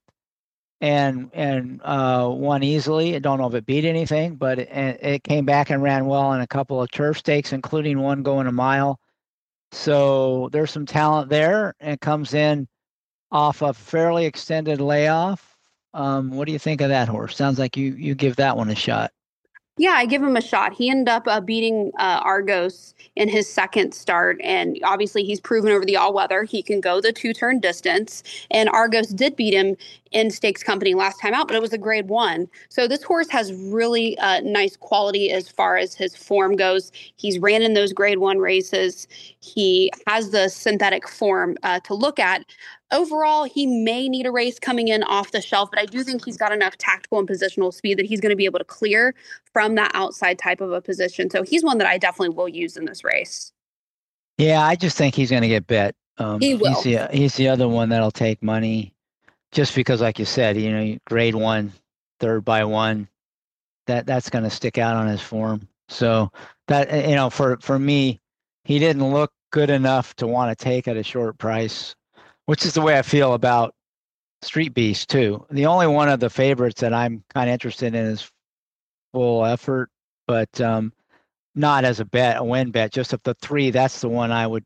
and won easily. I don't know if it beat anything, but it came back and ran well in a couple of turf stakes, including one going a mile. So there's some talent there, and it comes in off a fairly extended layoff. What do you think of that horse? Sounds like you give that one a shot. Yeah, I give him a shot. He ended up beating Argos in his second start, and obviously he's proven over the all-weather he can go the two-turn distance. And Argos did beat him in Stakes Company last time out, but it was a Grade 1. So this horse has really nice quality as far as his form goes. He's ran in those Grade 1 races. He has the synthetic form to look at. Overall, he may need a race coming in off the shelf, but I do think he's got enough tactical and positional speed that he's going to be able to clear from that outside type of a position. So he's one that I definitely will use in this race. Yeah, I just think he's going to get bet. He will. He's the other one that'll take money, just because, like you said, Grade 1, third by one, that's going to stick out on his form. So that for me, he didn't look good enough to want to take at a short price, which is the way I feel about Street Beast too. The only one of the favorites that I'm kind of interested in is Full Effort, but not as a win bet. Just of the three, that's the one I would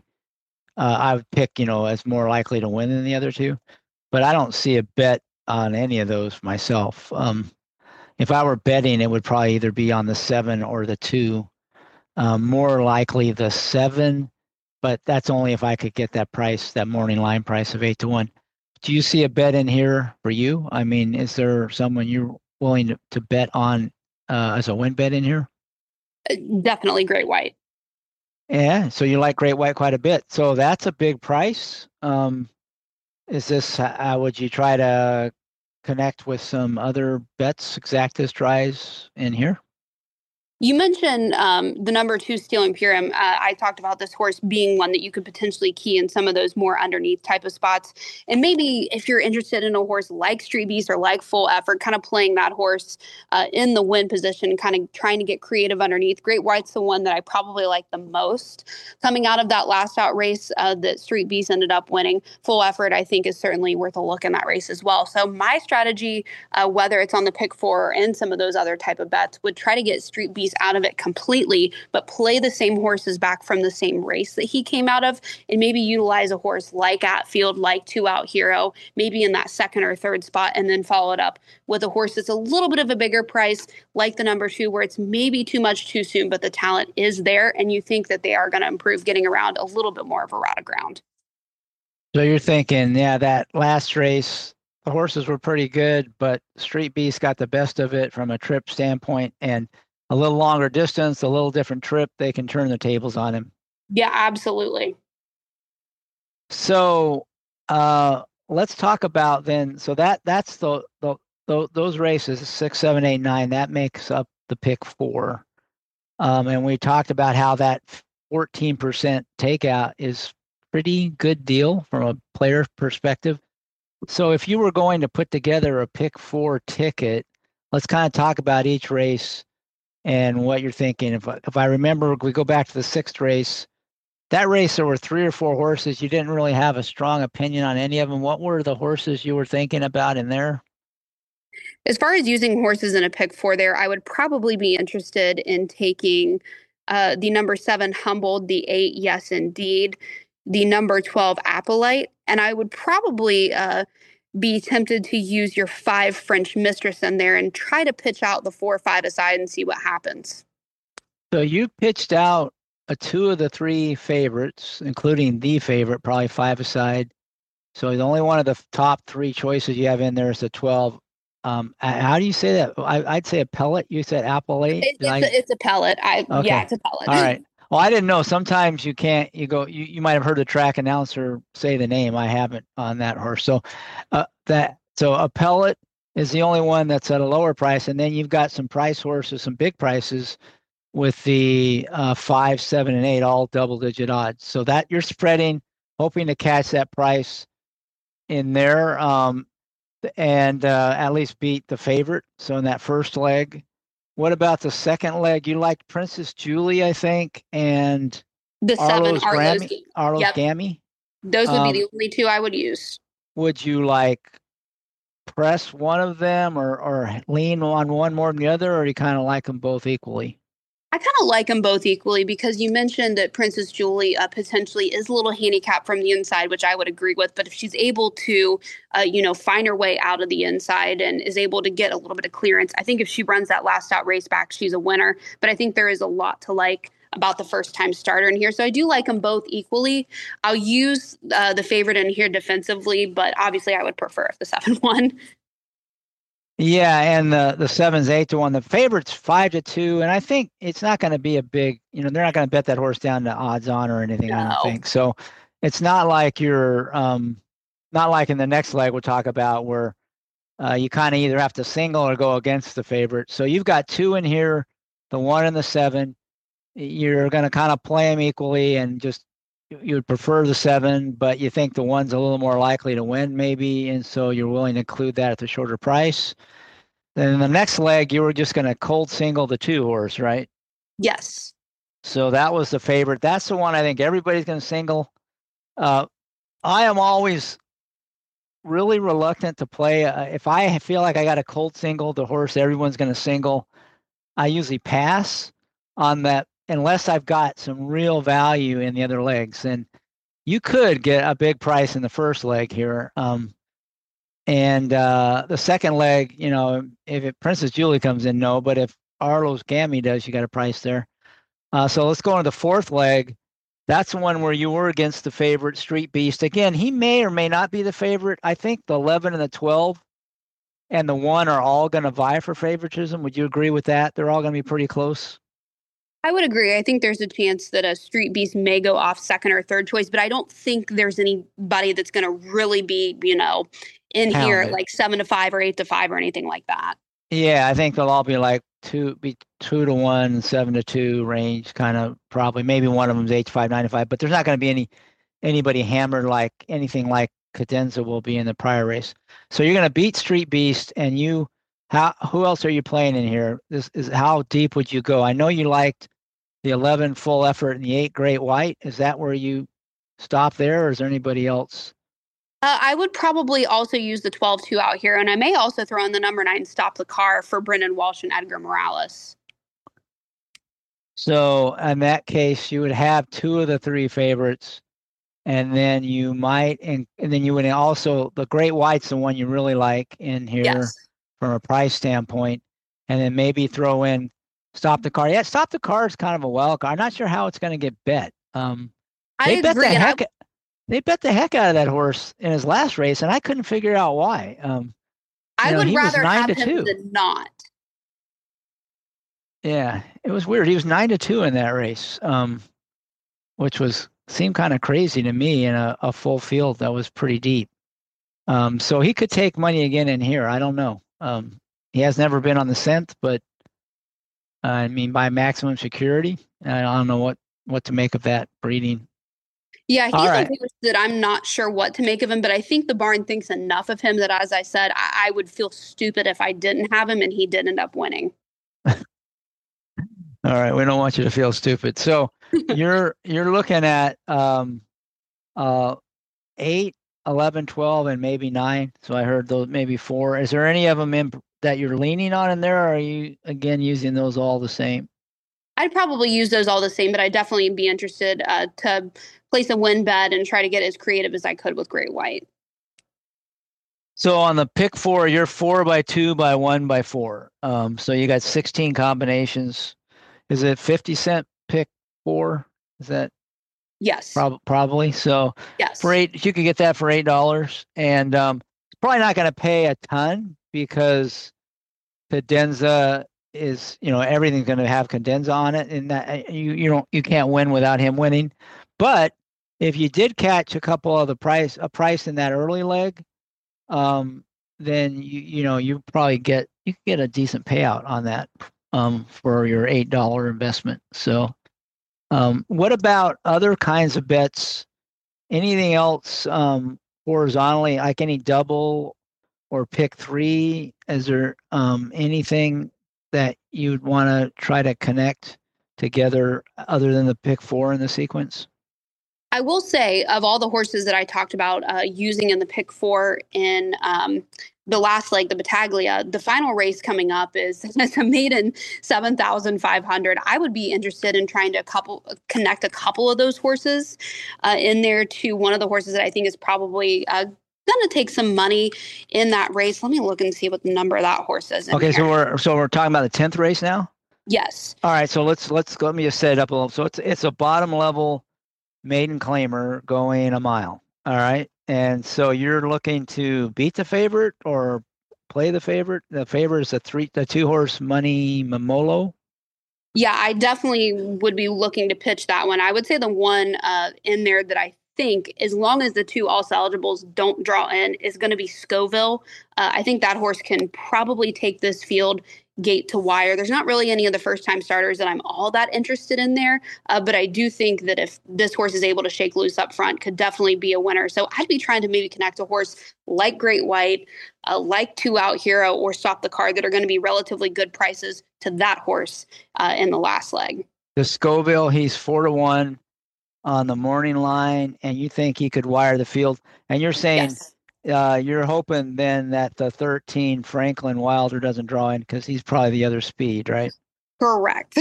pick, as more likely to win than the other two. But I don't see a bet on any of those myself. If I were betting, it would probably either be on the 7 or the 2. More likely the 7, but that's only if I could get that price, that morning line price of 8-1. Do you see a bet in here for you? I mean, is there someone you're willing to bet on as a win bet in here? Definitely Great White. Yeah, so you like Great White quite a bit. So that's a big price. Is this, would you try to connect with some other bets, Exactus tries in here? You mentioned the number 2 Steel Imperium. I talked about this horse being one that you could potentially key in some of those more underneath type of spots. And maybe if you're interested in a horse like Street Beast or like Full Effort, kind of playing that horse in the win position, kind of trying to get creative underneath. Great White's the one that I probably like the most coming out of that last out race that Street Beast ended up winning. Full Effort, I think, is certainly worth a look in that race as well. So my strategy, whether it's on the pick 4 or in some of those other type of bets, would try to get Street Beast out of it completely, but play the same horses back from the same race that he came out of, and maybe utilize a horse like Atfield, like 2 Out Hero, maybe in that second or third spot, and then follow it up with a horse that's a little bit of a bigger price, like the number 2, where it's maybe too much too soon, but the talent is there, and you think that they are going to improve getting around a little bit more of a rot of ground. So you're thinking, yeah, that last race, the horses were pretty good, but Street Beast got the best of it from a trip standpoint, and a little longer distance, a little different trip, they can turn the tables on him. Yeah, absolutely. So let's talk about then. So that's those races, 6, 7, 8, 9. That makes up the pick 4. And we talked about how that 14% takeout is pretty good deal from a player perspective. So if you were going to put together a pick 4 ticket, let's kind of talk about each race and what you're thinking. If I remember, we go back to the 6th race. That race, there were 3 or 4 horses. You didn't really have a strong opinion on any of them. What were the horses you were thinking about in there? As far as using horses in a pick 4 there, I would probably be interested in taking the number 7 Humbled, the 8 Yes Indeed, the number 12 Appleite, and I would probably be tempted to use your 5 French Mistress in there and try to pitch out the 4 or 5 aside and see what happens. So you pitched out 2 of the 3 favorites, including the favorite, probably 5 aside. So the only one of the top 3 choices you have in there is the 12. How do you say that? I'd say a pellet. You said Appleite. It's a pellet. Okay. Yeah, it's a pellet. All right. Well, I didn't know. Sometimes you can't. You might have heard the track announcer say the name. I haven't on that horse. So a pellet is the only one that's at a lower price, and then you've got some price horses, some big prices with the 5, 7, and 8, all double-digit odds. So that you're spreading, hoping to catch that price in there, and at least beat the favorite. So in that first leg. What about the second leg? You liked Princess Julie, I think, and the 7 Arlo's Arlo's Gammy. Yep. Gammy. Those would be Um, the only two I would use. would you like press one of them or lean on one more than the other, or do you kind of like them both equally? I kind of like them both equally because you mentioned that Princess Julie potentially is a little handicapped from the inside, which I would agree with. But if she's able to, find her way out of the inside and is able to get a little bit of clearance, I think if she runs that last out race back, she's a winner. But I think there is a lot to like about the first time starter in here. So I do like them both equally. I'll use the favorite in here defensively, but obviously I would prefer if the 7 won. Yeah, and the seven's 8-1. The favorite's 5-2, and I think it's not going to be a big. They're not going to bet that horse down to odds on or anything. I don't No. think so. It's not like you're not like in the next leg we'll talk about where you kind of either have to single or go against the favorite. So you've got two in here, the 1 and the 7. You're going to kind of play them equally, and just you would prefer the 7, but you think the 1's a little more likely to win, maybe, and so you're willing to include that at the shorter price. Then in the next leg, you were just going to cold single the 2 horse, right? Yes. So that was the favorite. That's the one I think everybody's going to single. I am always really reluctant to play. If I feel like I got a cold single the horse everyone's going to single, I usually pass on that unless I've got some real value in the other legs. And you could get a big price in the first leg here. And the second leg, if Princess Julie comes in, no. But if Arlo's Gammy does, you got a price there. So let's go into the fourth leg. That's the one where you were against the favorite, Street Beast. Again, he may or may not be the favorite. I think the 11 and the 12 and the 1 are all going to vie for favoritism. Would you agree with that? They're all going to be pretty close. I would agree. I think there's a chance that a Street Beast may go off second or third choice, but I don't think there's anybody that's going to really be, in here at Pounded. like 7-5 or 8-5 or anything like that. Yeah, I think they'll all be like 2-1, 7-2 range, kind of probably. Maybe one of them's 8-5, 9-5, but there's not going to be anybody hammered like anything like Cadenza will be in the prior race. So you're going to beat Street Beast, and who else are you playing in here? This is how deep would you go? I know you liked the 11 full effort and the 8 Great White. Is that where you stop there, or is there anybody else? I would probably also use the 12-2 out here, and I may also throw in the number 9 Stop the Car for Brendan Walsh and Edgar Morales. So in that case, you would have 2 of the 3 favorites, and then you might, and then you would also, the Great White's the one you really like in here Yes. from a price standpoint, and then maybe throw in Stop the Car. Yeah, Stop the Car is kind of a wild card. I'm not sure how it's going to get bet. I They bet the agree. heck. They bet the heck out of that horse in his last race, and I couldn't figure out why. I would he was rather have 9-2. him than not. Yeah, it was weird. He was 9-2 in that race, which seemed kind of crazy to me in a full field that was pretty deep. So he could take money again in here. I don't know. He has never been on the scent, but I mean by maximum security, I don't know what to make of that breeding. Yeah, he's All a right. horse that I'm not sure what to make of him, but I think the barn thinks enough of him that, as I said, I would feel stupid if I didn't have him and he did end up winning. All right, we don't want you to feel stupid. So you're looking at 8, 11, 12, and maybe 9. So I heard those maybe 4. Is there any of them that you're leaning on in there, or are you again using those all the same? I'd probably use those all the same, but I'd definitely be interested to place a win bet and try to get as creative as I could with Great White. So on the pick 4, you're 4 by 2 by 1 by 4. So you got 16 combinations. Is it 50-cent pick 4? Is that Yes. probably? So Yes. for 8, you could get that for $8, and probably not going to pay a ton because Cadenza is, everything's going to have Cadenza on it, and that you can't win without him winning. But if you did catch a couple of a price in that early leg, then you probably get a decent payout on that for your $8 investment. So what about other kinds of bets? Anything else horizontally, like any double or pick 3? Is there anything that you'd want to try to connect together other than the pick 4 in the sequence? I will say, of all the horses that I talked about using in the pick four in the last leg, the Battaglia, the final race coming up is a maiden 7,500. I would be interested in trying to connect a couple of those horses in there to one of the horses that I think is probably going to take some money in that race. Let me look and see what the number of that horse is. Okay, here. so we're talking about the 10th race now. Yes. All right, so let me just set it up a little. So it's a bottom level maiden claimer going a mile. All right. And so you're looking to beat the favorite or play the favorite. The favorite is the 2-horse Money Mamolo. Yeah, I definitely would be looking to pitch that one. I would say the one in there that I think, as long as the two also eligibles don't draw in, is going to be Scoville. I think that horse can probably take this field gate to wire. There's not really any of the first time starters that I'm all that interested in there. But I do think that if this horse is able to shake loose up front, could definitely be a winner. So I'd be trying to maybe connect a horse like Great White, like Two Out Hero, or Stop the Card that are going to be relatively good prices to that horse in the last leg. The Scoville, he's 4-1 on the morning line, and you think he could wire the field. And you're saying you're hoping then that the 13 Franklin Wilder doesn't draw in because he's probably the other speed, right? Correct.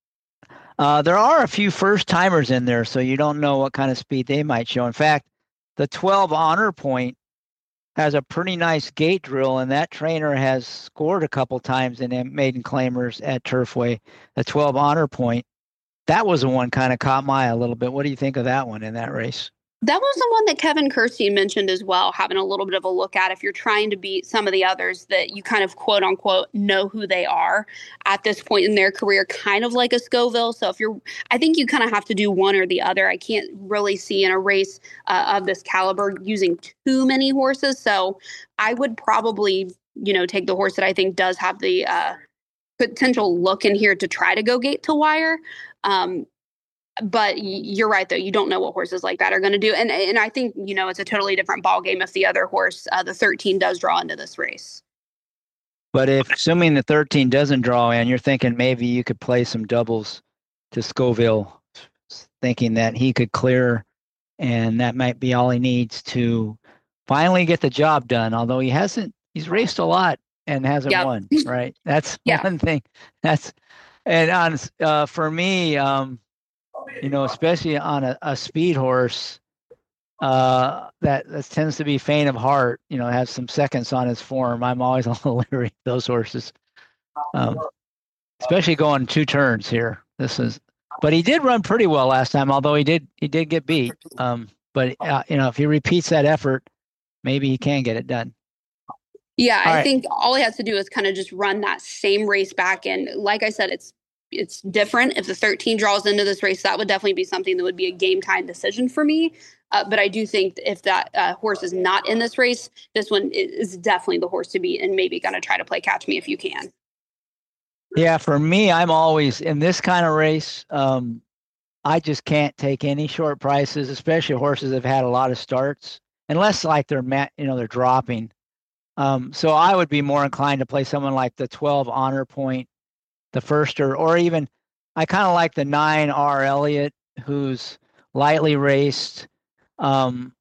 There are a few first timers in there, so you don't know what kind of speed they might show. In fact, the 12 Honor Point has a pretty nice gate drill, and that trainer has scored a couple times in maiden claimers at Turfway. The 12 Honor Point, that was the one kind of caught my eye a little bit. What do you think of that one in that race? That was the one that Kevin Kersey mentioned as well, having a little bit of a look at if you're trying to beat some of the others that you kind of quote unquote know who they are at this point in their career, kind of like a Scoville. So I think you kind of have to do one or the other. I can't really see in a race of this caliber using too many horses. So I would probably, take the horse that I think does have the potential look in here to try to go gate to wire. But you're right, though. You don't know what horses like that are going to do. And I think, it's a totally different ball game if the other horse, the 13, does draw into this race. But assuming the 13 doesn't draw in, you're thinking maybe you could play some doubles to Scoville, thinking that he could clear, and that might be all he needs to finally get the job done. Although he's raced a lot and hasn't won, right? That's one thing. For me, especially on a speed horse, that tends to be faint of heart, has some seconds on his form. I'm always a little leery of those horses, especially going 2 turns here. But he did run pretty well last time, although he did get beat. But if he repeats that effort, maybe he can get it done. Yeah, I think all he has to do is kind of just run that same race back. And like I said, it's different. If the 13 draws into this race, that would definitely be something that would be a game time decision for me. But I do think if that horse is not in this race, this one is definitely the horse to beat, and maybe going to try to play catch me if you can. Yeah, for me, I'm always in this kind of race. I just can't take any short prices, especially horses that have had a lot of starts, unless like they're dropping. So I would be more inclined to play someone like the 12 Honor Point, the firster, or even I kind of like the 9 R Elliott, who's lightly raced, on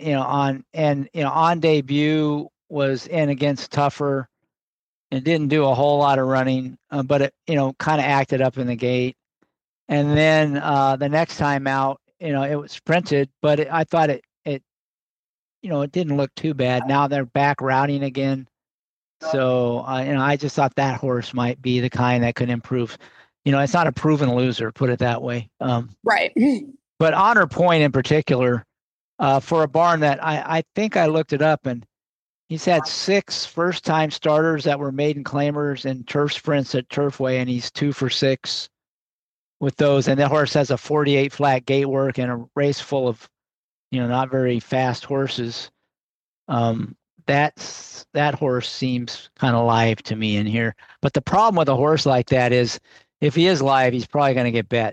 debut was in against Tougher and didn't do a whole lot of running, but it, kind of acted up in the gate. And then the next time out, it was sprinted, but I thought it didn't look too bad. Now they're back routing again. So, I just thought that horse might be the kind that could improve. It's not a proven loser, put it that way. Right. But Honor Point in particular, for a barn that I think I looked it up, and he's had 6 first-time starters that were maiden claimers in turf sprints at Turfway, and he's 2 for 6 with those. And that horse has a 48 flat gate work and a race full of, not very fast horses. That horse seems kind of live to me in here. But the problem with a horse like that is if he is live, he's probably going to get bet.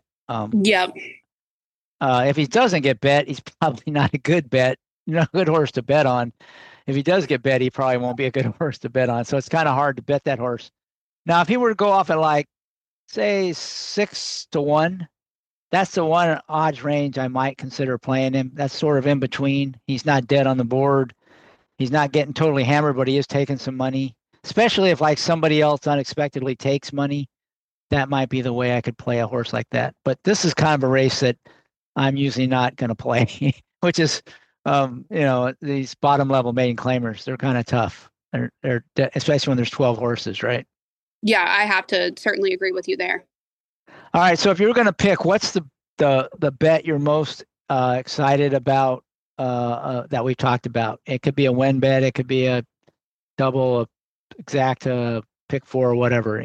If he doesn't get bet, he's probably not a good bet, a good horse to bet on. If he does get bet, he probably won't be a good horse to bet on. So it's kind of hard to bet that horse. Now, if he were to go off at say 6-1, that's the one odds range I might consider playing him. That's sort of in between. He's not dead on the board. He's not getting totally hammered, but he is taking some money. Especially if like somebody else unexpectedly takes money, that might be the way I could play a horse like that. But this is kind of a race that I'm usually not going to play, which is, these bottom level maiden claimers. They're kind of tough. They're especially when there's 12 horses, right? Yeah, I have to certainly agree with you there. All right. So if you were going to pick, what's the bet you're most excited about that we talked about? It could be a win bet. It could be a double, a exacta, pick four, or whatever.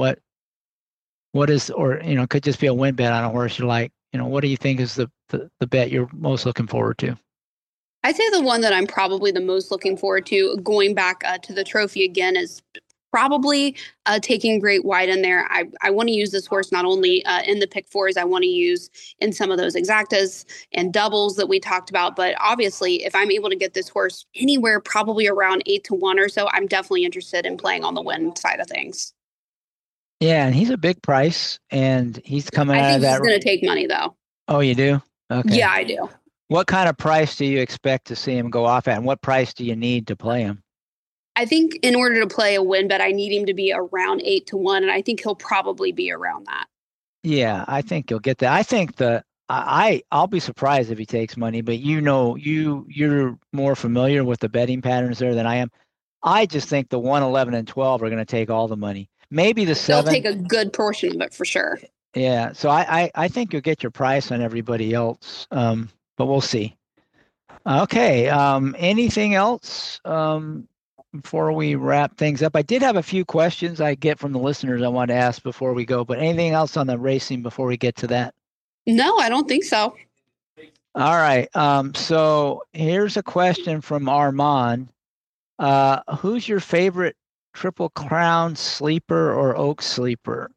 What is, or it could just be a win bet on a horse you like. What do you think is the bet you're most looking forward to? I'd say the one that I'm probably the most looking forward to, going back to the Trophy again, is probably taking Great White in there. I want to use this horse not only in the pick fours, I want to use in some of those exactas and doubles that we talked about. But obviously, if I'm able to get this horse anywhere probably around 8-1 or so, I'm definitely interested in playing on the win side of things. Yeah, and he's a big price, and he's coming out of that. I think he's going to take money, though. Oh, you do? Okay. Yeah, I do. What kind of price do you expect to see him go off at, and what price do you need to play him? I think in order to play a win bet, I need him to be around 8-1, and I think he'll probably be around that. Yeah, I think you'll get that. I think I'll be surprised if he takes money, but you're more familiar with the betting patterns there than I am. I just think the 1, 11, and 12 are going to take all the money. Maybe the 7. They'll take a good portion of it for sure. Yeah, so I think you'll get your price on everybody else, but we'll see. Okay, anything else before we wrap things up? I did have a few questions I get from the listeners I want to ask before we go, but anything else on the racing before we get to that? No, I don't think so. All right, so here's a question from Armand. Who's your favorite Triple Crown sleeper or Oaks sleeper?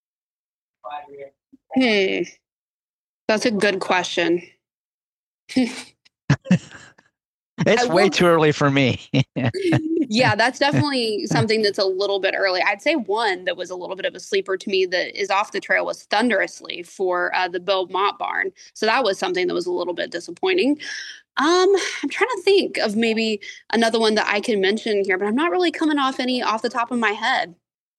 That's a good question. It's way too early for me. Yeah, that's definitely something that's a little bit early. I'd say one that was a little bit of a sleeper to me that is off the trail was Thunderously for the Beaumont barn. So that was something that was a little bit disappointing. I'm trying to think of maybe another one that I can mention here, but I'm not really coming off any off the top of my head.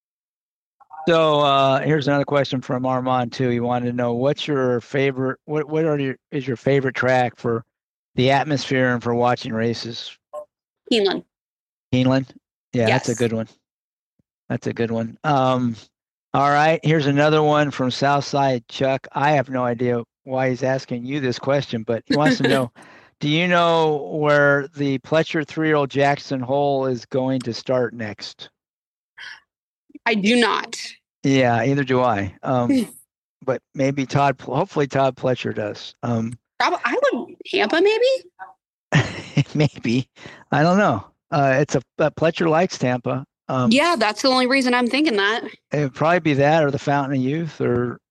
So here's another question from Armand too. He wanted to know what's your favorite. Is your favorite track for the atmosphere and for watching races? Keeneland. Keeneland? Yeah, yes. That's a good one. That's a good one. All right. Here's another one from Southside Chuck. I have no idea why he's asking you this question, but he wants to know, do you know where the Pletcher 3-year-old Jackson Hole is going to start next? I do not. Yeah, either do I. But maybe hopefully Todd Pletcher does. Probably, I would, Tampa maybe? Maybe. I don't know. Pletcher likes Tampa. Yeah, that's the only reason I'm thinking that. It would probably be that or the Fountain of Youth or,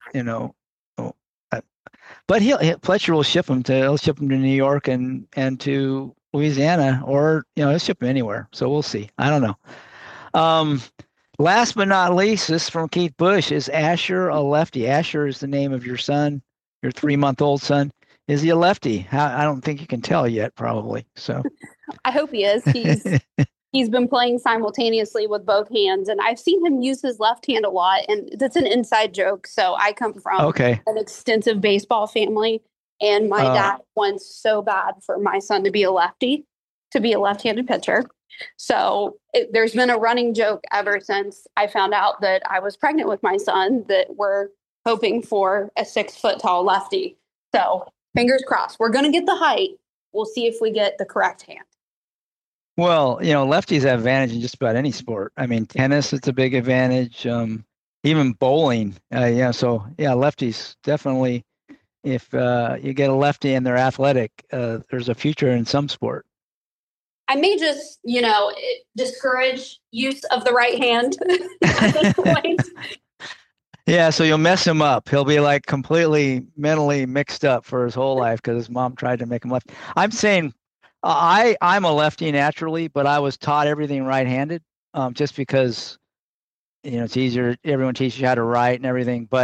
but Pletcher will ship him to New York and to Louisiana, or, he'll ship him anywhere. So we'll see. I don't know. Last but not least, this is from Keith Bush. Is Asher a lefty? Asher is the name of your son, your 3-month-old son. Is he a lefty? I don't think you can tell yet, probably. So I hope he is. He's been playing simultaneously with both hands, and I've seen him use his left hand a lot. And that's an inside joke. So I come from an extensive baseball family, and my dad wants so bad for my son to be a lefty, to be a left-handed pitcher. So there's been a running joke ever since I found out that I was pregnant with my son that we're hoping for a 6-foot-tall lefty. So fingers crossed. We're going to get the height. We'll see if we get the correct hand. Well, lefties have advantage in just about any sport. I mean, tennis, it's a big advantage. Even bowling. So lefties definitely. If you get a lefty and they're athletic, there's a future in some sport. I may just, discourage use of the right hand at this point. Yeah, so you'll mess him up. He'll be like completely mentally mixed up for his whole life because his mom tried to make him left. I'm saying I'm a lefty naturally, but I was taught everything right-handed just because, it's easier. Everyone teaches you how to write and everything. But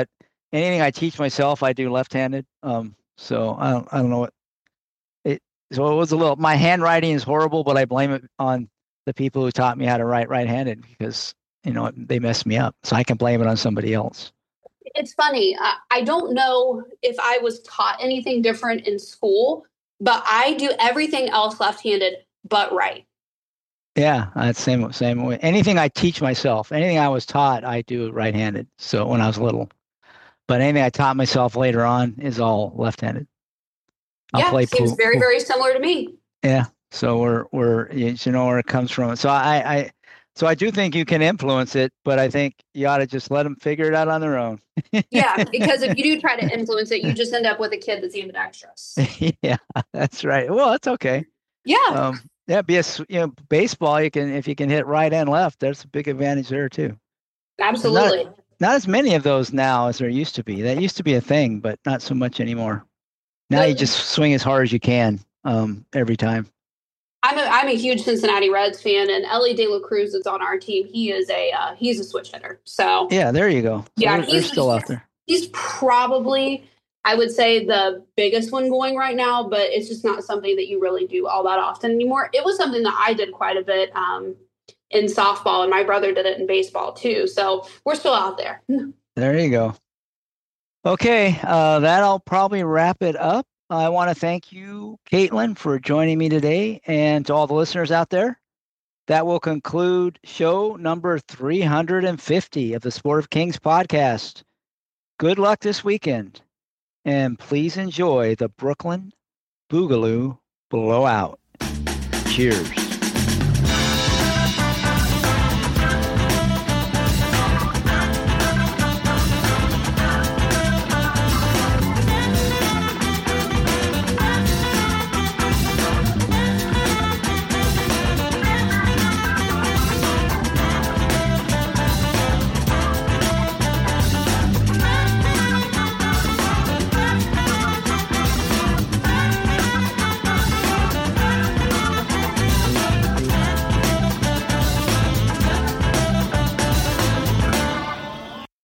anything I teach myself, I do left-handed. So I don't know what it. So it was a little. My handwriting is horrible, but I blame it on the people who taught me how to write right-handed because they messed me up. So I can blame it on somebody else. It's funny. I don't know if I was taught anything different in school, but I do everything else left-handed but right. Yeah, that's same way. Anything I teach myself, anything I was taught, I do right-handed. So when I was little, but anything I taught myself later on is all left-handed. Seems very, very similar to me. Yeah. So we're where it comes from. So I do think you can influence it, but I think you ought to just let them figure it out on their own. Yeah, because if you do try to influence it, you just end up with a kid that's even extras. Yeah, that's right. Well, that's okay. Yeah. Baseball, if you can hit right and left, there's a big advantage there too. Absolutely. Not as many of those now as there used to be. That used to be a thing, but not so much anymore. Now you just swing as hard as you can every time. I'm a huge Cincinnati Reds fan, and Elly De La Cruz is on our team. He is he's a switch hitter. So yeah, there you go. So yeah, they're still out there. He's probably, I would say, the biggest one going right now, but it's just not something that you really do all that often anymore. It was something that I did quite a bit in softball, and my brother did it in baseball too. So we're still out there. There you go. Okay, that'll probably wrap it up. I want to thank you, Caitlin, for joining me today, and to all the listeners out there. That will conclude show number 350 of the Sport of Kings podcast. Good luck this weekend, and please enjoy the Brooklyn Boogaloo Blowout. Cheers.